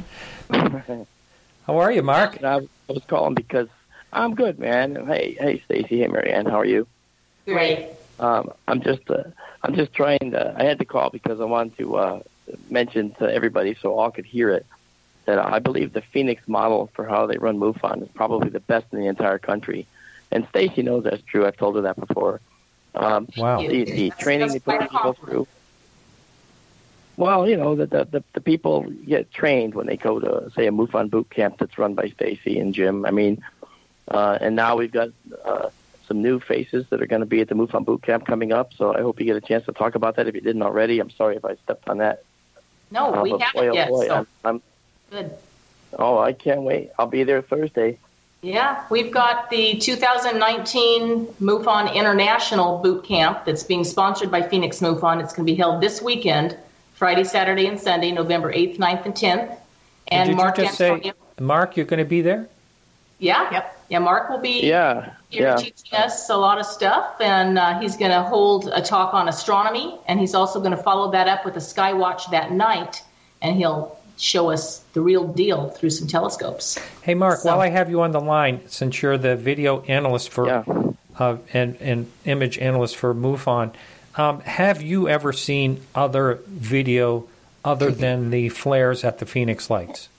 How are you, Mark? I was calling because I'm good, man. Hey, Stacy. Hey, Marianne. How are you? Great. I'm just trying to. I had to call because I wanted to mention to everybody so all could hear it that I believe the Phoenix model for how they run MUFON is probably the best in the entire country, and Stacy knows that's true. I've told her that before. Wow. The training they put people through. Well, the people get trained when they go to, say, a MUFON boot camp that's run by Stacy and Jim. I mean, and now we've got some new faces that are going to be at the MUFON boot camp coming up. So I hope you get a chance to talk about that if you didn't already. I'm sorry if I stepped on that. No, we haven't yet. So. I'm Good. Oh, I can't wait. I'll be there Thursday. Yeah, we've got the 2019 MUFON International Boot Camp that's being sponsored by Phoenix MUFON. It's going to be held this weekend, Friday, Saturday, and Sunday, November 8th, 9th, and 10th. And did Mark you just Antonio, say, Mark, you're going to be there? Yeah. Yep. Yeah, Mark will be here teaching us a lot of stuff, and he's going to hold a talk on astronomy, and he's also going to follow that up with a Skywatch that night, and he'll show us the real deal through some telescopes. Hey, Mark, while I have you on the line, since you're the video analyst for and image analyst for MUFON, have you ever seen other video other than the flares at the Phoenix Lights?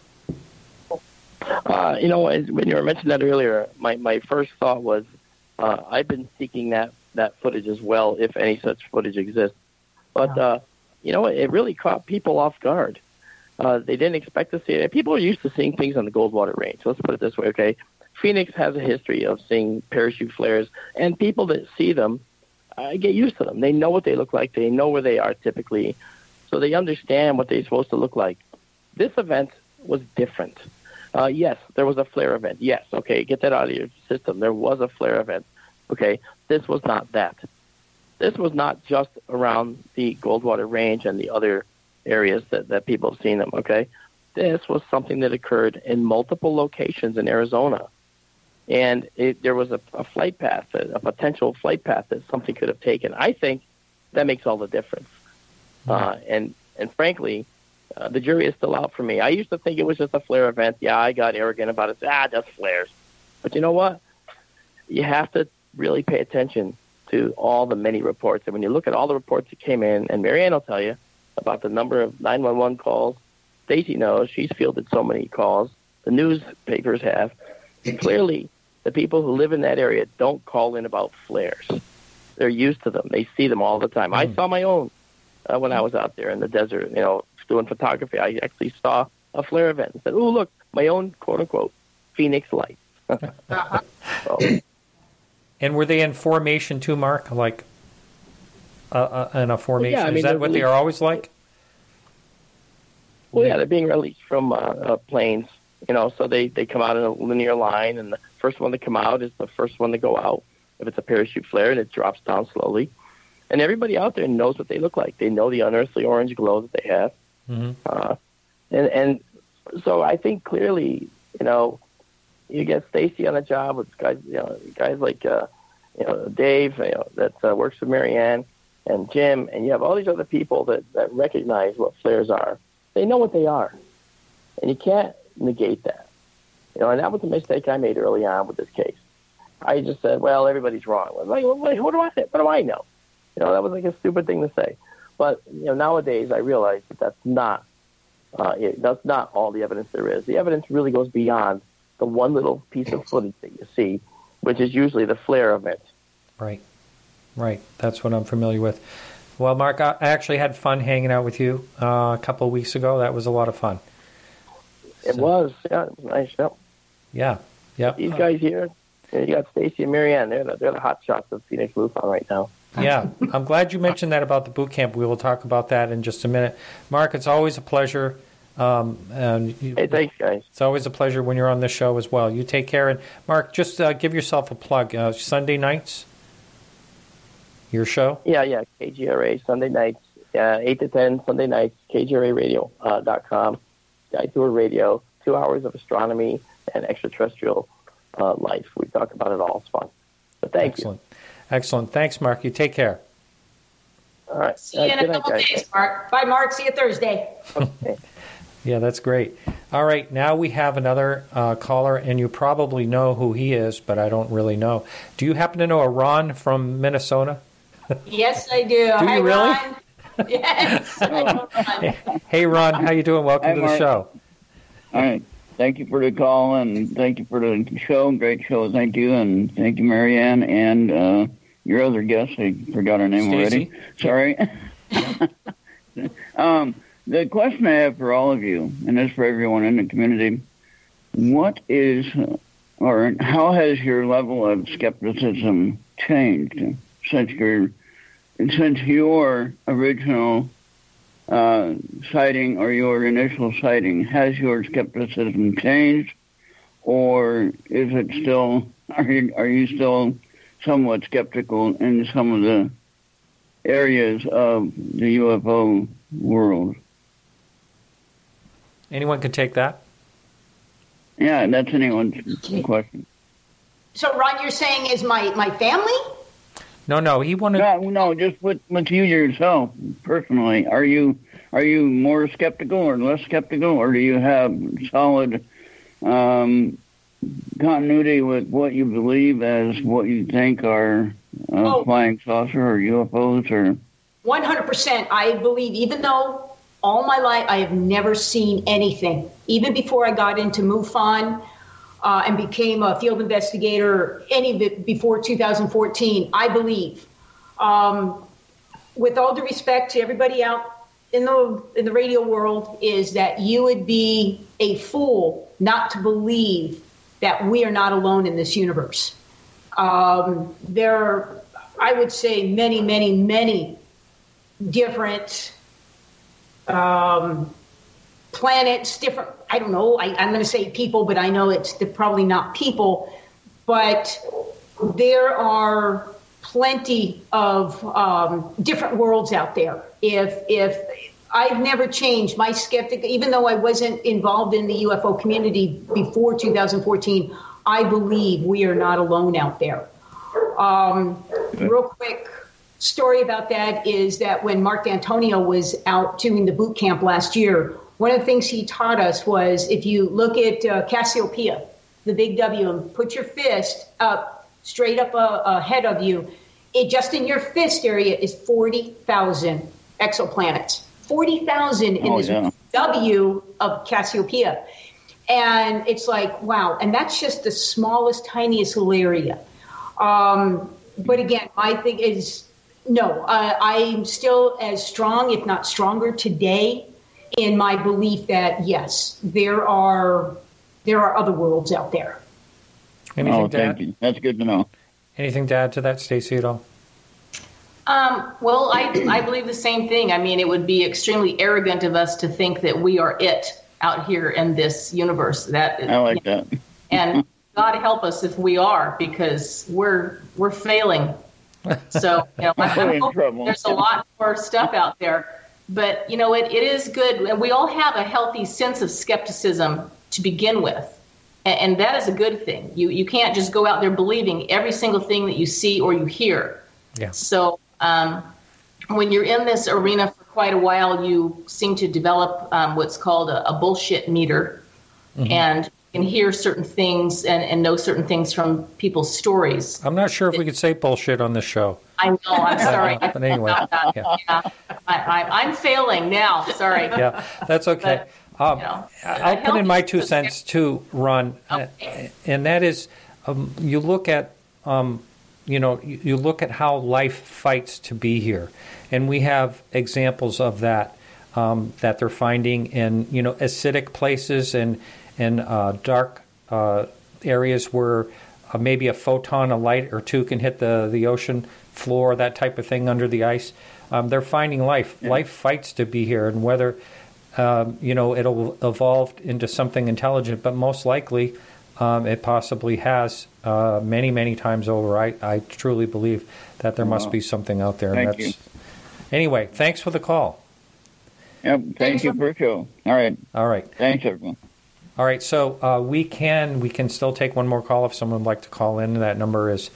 When you were mentioning that earlier, my first thought was I've been seeking that footage as well, if any such footage exists. But, it really caught people off guard. They didn't expect to see it. People are used to seeing things on the Goldwater Range. Let's put it this way, okay? Phoenix has a history of seeing parachute flares, and people that see them get used to them. They know what they look like. They know where they are typically, so they understand what they're supposed to look like. This event was different. Yes, there was a flare event. Yes, okay, get that out of your system. There was a flare event. Okay, this was not that. This was not just around the Goldwater Range and the other areas that people have seen them, okay? This was something that occurred in multiple locations in Arizona. And there was a flight path, a potential flight path that something could have taken. I think that makes all the difference. And frankly, the jury is still out for me. I used to think it was just a flare event. Yeah, I got arrogant about it. Just flares. But you know what? You have to really pay attention to all the many reports. And when you look at all the reports that came in, and Marianne will tell you about the number of 911 calls, Stacy knows. She's fielded so many calls. The newspapers have. Clearly, the people who live in that area don't call in about flares. They're used to them. They see them all the time. I saw my own when I was out there in the desert, doing photography. I actually saw a flare event and said, "Oh, look, my own quote-unquote Phoenix Lights." And were they in formation too, Mark? Like in a formation? Yeah, is that what they are always like? Well, yeah, they're being released from planes, so they come out in a linear line, and the first one to come out is the first one to go out. If it's a parachute flare, and it drops down slowly. And everybody out there knows what they look like. They know the unearthly orange glow that they have. Mm-hmm. And so I think clearly, you get Stacy on a job with guys like, Dave, that works with Marianne and Jim, and you have all these other people that recognize what flares are. They know what they are, and you can't negate that. And that was a mistake I made early on with this case. I just said, well, everybody's wrong. What do I know? That was like a stupid thing to say. But, nowadays I realize that's not that's not all the evidence there is. The evidence really goes beyond the one little piece of footage that you see, which is usually the flare event. Right. That's what I'm familiar with. Well, Mark, I actually had fun hanging out with you a couple of weeks ago. That was a lot of fun. It was. Yeah, it was nice. Yeah. These guys here, you got Stacy and Marianne. They're the hot shots of Phoenix MUFON right now. Yeah, I'm glad you mentioned that about the boot camp. We will talk about that in just a minute. Mark, it's always a pleasure. Hey, thanks, guys. It's always a pleasure when you're on this show as well. You take care. And Mark, just give yourself a plug. Sunday nights, your show? Yeah, KGRA, Sunday nights, 8 to 10, Sunday nights, KGRAradio.com, Sky Tour Radio, 2 hours of astronomy and extraterrestrial life. We talk about it all. It's fun. But thank you. Excellent. Thanks, Mark. You take care. All right. See you in a couple days, Mark. Bye, Mark. See you Thursday. Okay. Yeah, that's great. All right, now we have another caller, and you probably know who he is, but I don't really know. Do you happen to know a Ron from Minnesota? Yes, I do. Hi, you really? Ron. Yes. Hey, Ron. How you doing? Welcome to the show. All right. Thank you for the call, and thank you for the show. Great show. Thank you, and thank you, Marianne, and your other guest. I forgot her name Stacey. Already. Sorry. The question I have for all of you, and this for everyone in the community, what is, or how has your level of skepticism changed since your original sighting or your initial sighting? Has your skepticism changed, or is it still? Are you still somewhat skeptical in some of the areas of the UFO world? Anyone can take that. Yeah, that's anyone's question. So, Ron, you're saying is my family? No, he wanted. No, just with you yourself personally. Are you are you more skeptical or less skeptical, or do you have solid continuity with what you believe as what you think are flying saucer or UFOs? Or 100%. I believe, even though all my life I have never seen anything, even before I got into MUFON and became a field investigator, any of it before 2014, I believe, with all due respect to everybody out in the radio world, is that you would be a fool not to believe that we are not alone in this universe. There are, I would say, many, many, many different planets, different, I don't know, I'm going to say people, but I know they're probably not people, but there are plenty of different worlds out there. If I've never changed my skeptic, even though I wasn't involved in the UFO community before 2014, I believe we are not alone out there. Real quick story about that is that when Mark D'Antonio was out doing the boot camp last year, one of the things he taught us was, if you look at Cassiopeia, the big W, and put your fist up, straight up ahead of you, just in your fist area is 40,000 exoplanets. 40,000 in this W of Cassiopeia. And it's like, wow. And that's just the smallest, tiniest little area. But again, my thing is, no, I'm still as strong, if not stronger today, in my belief that, yes, there are other worlds out there. Anything thank you. That's good to know. Anything to add to that, Stacy, at all? Well, I believe the same thing. I mean, it would be extremely arrogant of us to think that we are it out here in this universe. I like that. And God help us if we are, because we're failing. So, I'm hoping there's a lot more stuff out there. But, it is good. And we all have a healthy sense of skepticism to begin with. And that is a good thing. You can't just go out there believing every single thing that you see or you hear. Yeah. So when you're in this arena for quite a while, you seem to develop what's called a bullshit meter. Mm-hmm. And you can hear certain things and know certain things from people's stories. I'm not sure if we could say bullshit on this show. I know. I'm sorry. But anyway. I'm failing now. Sorry. Yeah, that's okay. But, I'll put in my 2 cents too, Ron, and that is, you look at, you look at how life fights to be here, and we have examples of that that they're finding in acidic places and dark areas where maybe a photon, a light or two, can hit the ocean floor, that type of thing under the ice. They're finding life. Yeah. Life fights to be here, and whether it'll evolve into something intelligent, but most likely it possibly has many, many times over. I truly believe that there must be something out there. Thank you. Anyway, thanks for the call. Yep, thank you for the show. All right. Thanks, everyone. All right, so we can still take one more call if someone would like to call in. That number is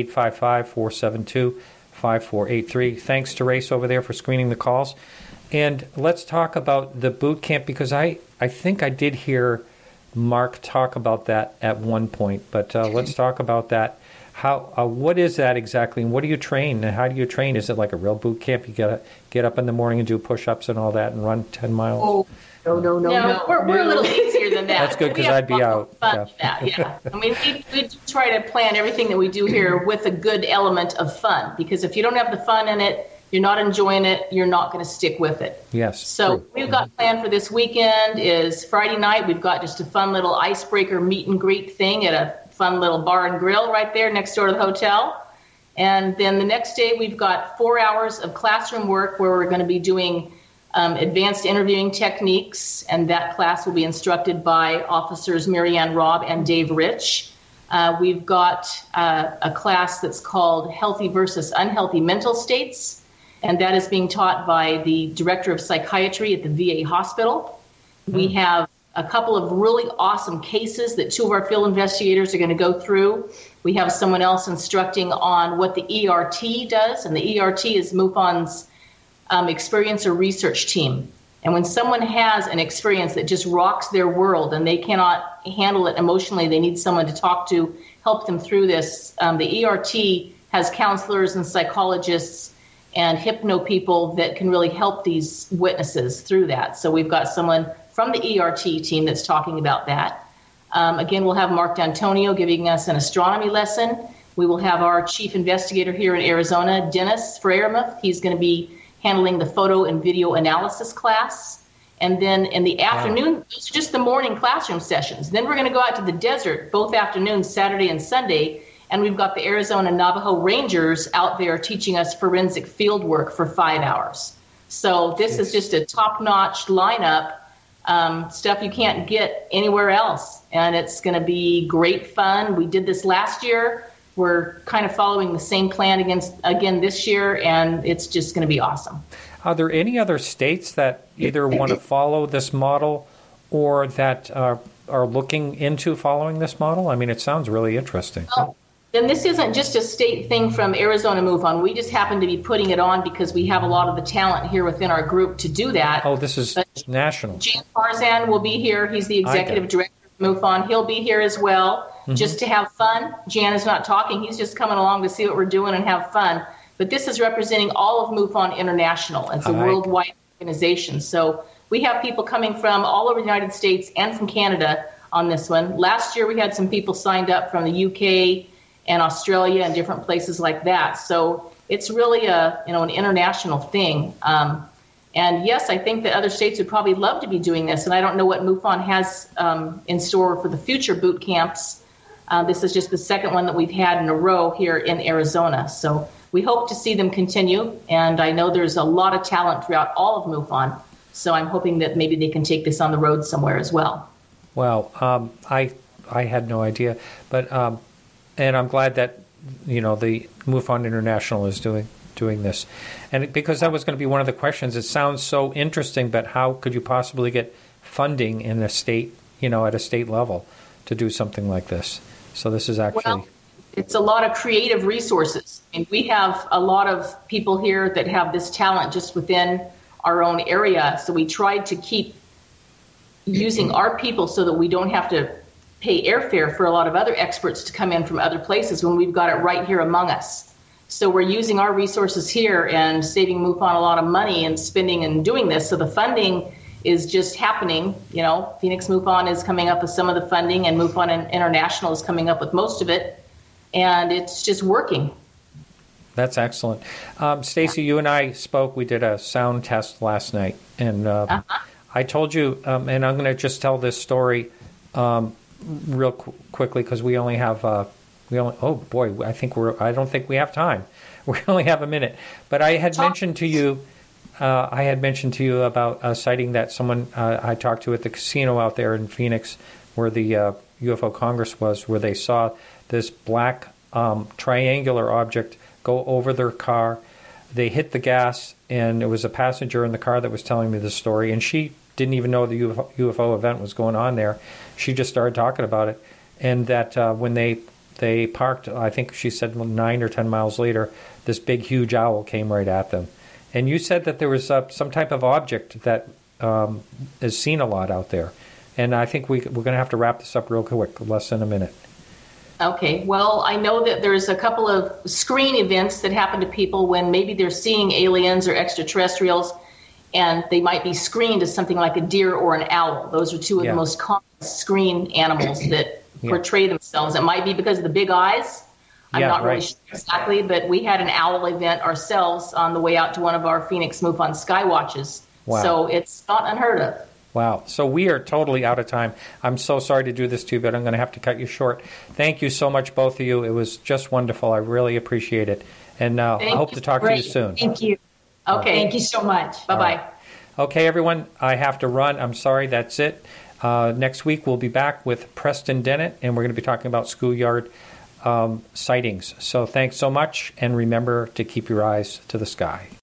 855-472-5483. Thanks to Race over there for screening the calls. And let's talk about the boot camp, because I think I did hear Mark talk about that at one point. But let's talk about that. What is that exactly, and what do you train, and how do you train? Is it like a real boot camp? You gotta get up in the morning and do push-ups and all that and run 10 miles? Oh, no. We're a little easier than that. That's good, because I'd be out. Yeah. I mean, we try to plan everything that we do here with a good element of fun, because if you don't have the fun in it, you're not enjoying it, you're not going to stick with it. Yes. So we've got planned for this weekend is Friday night. We've got just a fun little icebreaker meet and greet thing at a fun little bar and grill right there next door to the hotel. And then the next day we've got 4 hours of classroom work where we're going to be doing advanced interviewing techniques, and that class will be instructed by officers Marianne Robb and Dave Rich. We've got a class that's called Healthy versus Unhealthy Mental States, and that is being taught by the director of psychiatry at the VA hospital. We have a couple of really awesome cases that 2 of our field investigators are going to go through. We have someone else instructing on what the ERT does, and the ERT is MUFON's experiencer research team. And when someone has an experience that just rocks their world and they cannot handle it emotionally, they need someone to talk to, help them through this. The ERT has counselors and psychologists and hypno people that can really help these witnesses through that. So we've got someone from the ERT team that's talking about that. Again, we'll have Mark D'Antonio giving us an astronomy lesson. We will have our chief investigator here in Arizona, Dennis Freiermuth. He's going to be handling the photo and video analysis class. And then in the afternoon, those are just the morning classroom sessions. Then we're going to go out to the desert both afternoons, Saturday and Sunday, and we've got the Arizona Navajo Rangers out there teaching us forensic field work for 5 hours. So this is just a top-notch lineup, stuff you can't get anywhere else. And it's going to be great fun. We did this last year. We're kind of following the same plan again this year, and it's just going to be awesome. Are there any other states that either want to follow this model or that are looking into following this model? I mean, it sounds really interesting. And this isn't just a state thing from Arizona Move On. We just happen to be putting it on because we have a lot of the talent here within our group to do that. Oh, this is national. Jan Farzan will be here. He's the executive director of Move On. He'll be here as well, just to have fun. Jan is not talking. He's just coming along to see what we're doing and have fun. But this is representing all of MUFON International. It's a worldwide organization. So we have people coming from all over the United States and from Canada on this one. Last year we had some people signed up from the UK and Australia and different places like that. So it's really an international thing. And yes, I think that other states would probably love to be doing this. And I don't know what MUFON has in store for the future boot camps. This is just the second one that we've had in a row here in Arizona. So we hope to see them continue, and I know there's a lot of talent throughout all of MUFON, so I'm hoping that maybe they can take this on the road somewhere as well. Well, I had no idea, but and I'm glad that the MUFON International is doing this, and because that was going to be one of the questions. It sounds so interesting, but how could you possibly get funding in a state, at a state level, to do something like this? So this is actually. It's a lot of creative resources. I mean, we have a lot of people here that have this talent just within our own area. So we tried to keep using our people so that we don't have to pay airfare for a lot of other experts to come in from other places when we've got it right here among us. So we're using our resources here and saving MUFON a lot of money and spending and doing this. So the funding is just happening. Phoenix MUFON is coming up with some of the funding, and MUFON International is coming up with most of it. And it's just working. That's excellent. Stacy, you and I spoke. We did a sound test last night. And I told you, and I'm going to just tell this story real quickly because we only have, I don't think we have time. We only have a minute. But I had mentioned to you about a sighting that someone I talked to at the casino out there in Phoenix where the UFO Congress was, where they saw this black triangular object go over their car. They hit the gas, and it was a passenger in the car that was telling me the story, and she didn't even know the UFO event was going on there. She just started talking about it, and that when they parked, I think she said 9 or 10 miles later, this big, huge owl came right at them. And you said that there was some type of object that is seen a lot out there. And I think we're going to have to wrap this up real quick, less than a minute. Okay. Well, I know that there's a couple of screen events that happen to people when maybe they're seeing aliens or extraterrestrials, and they might be screened as something like a deer or an owl. Those are two of the most common screen animals that portray themselves. It might be because of the big eyes. I'm not really sure exactly, but we had an owl event ourselves on the way out to one of our Phoenix MUFON Skywatches. Wow. So it's not unheard of. Wow. So we are totally out of time. I'm so sorry to do this to you, but I'm going to have to cut you short. Thank you so much, both of you. It was just wonderful. I really appreciate it. And I hope to talk to you soon. Thank you. Okay. Thank you so much. Bye-bye. Right. Okay, everyone. I have to run. I'm sorry. That's it. Next week, we'll be back with Preston Dennett, and we're going to be talking about schoolyard sightings. So thanks so much, and remember to keep your eyes to the sky.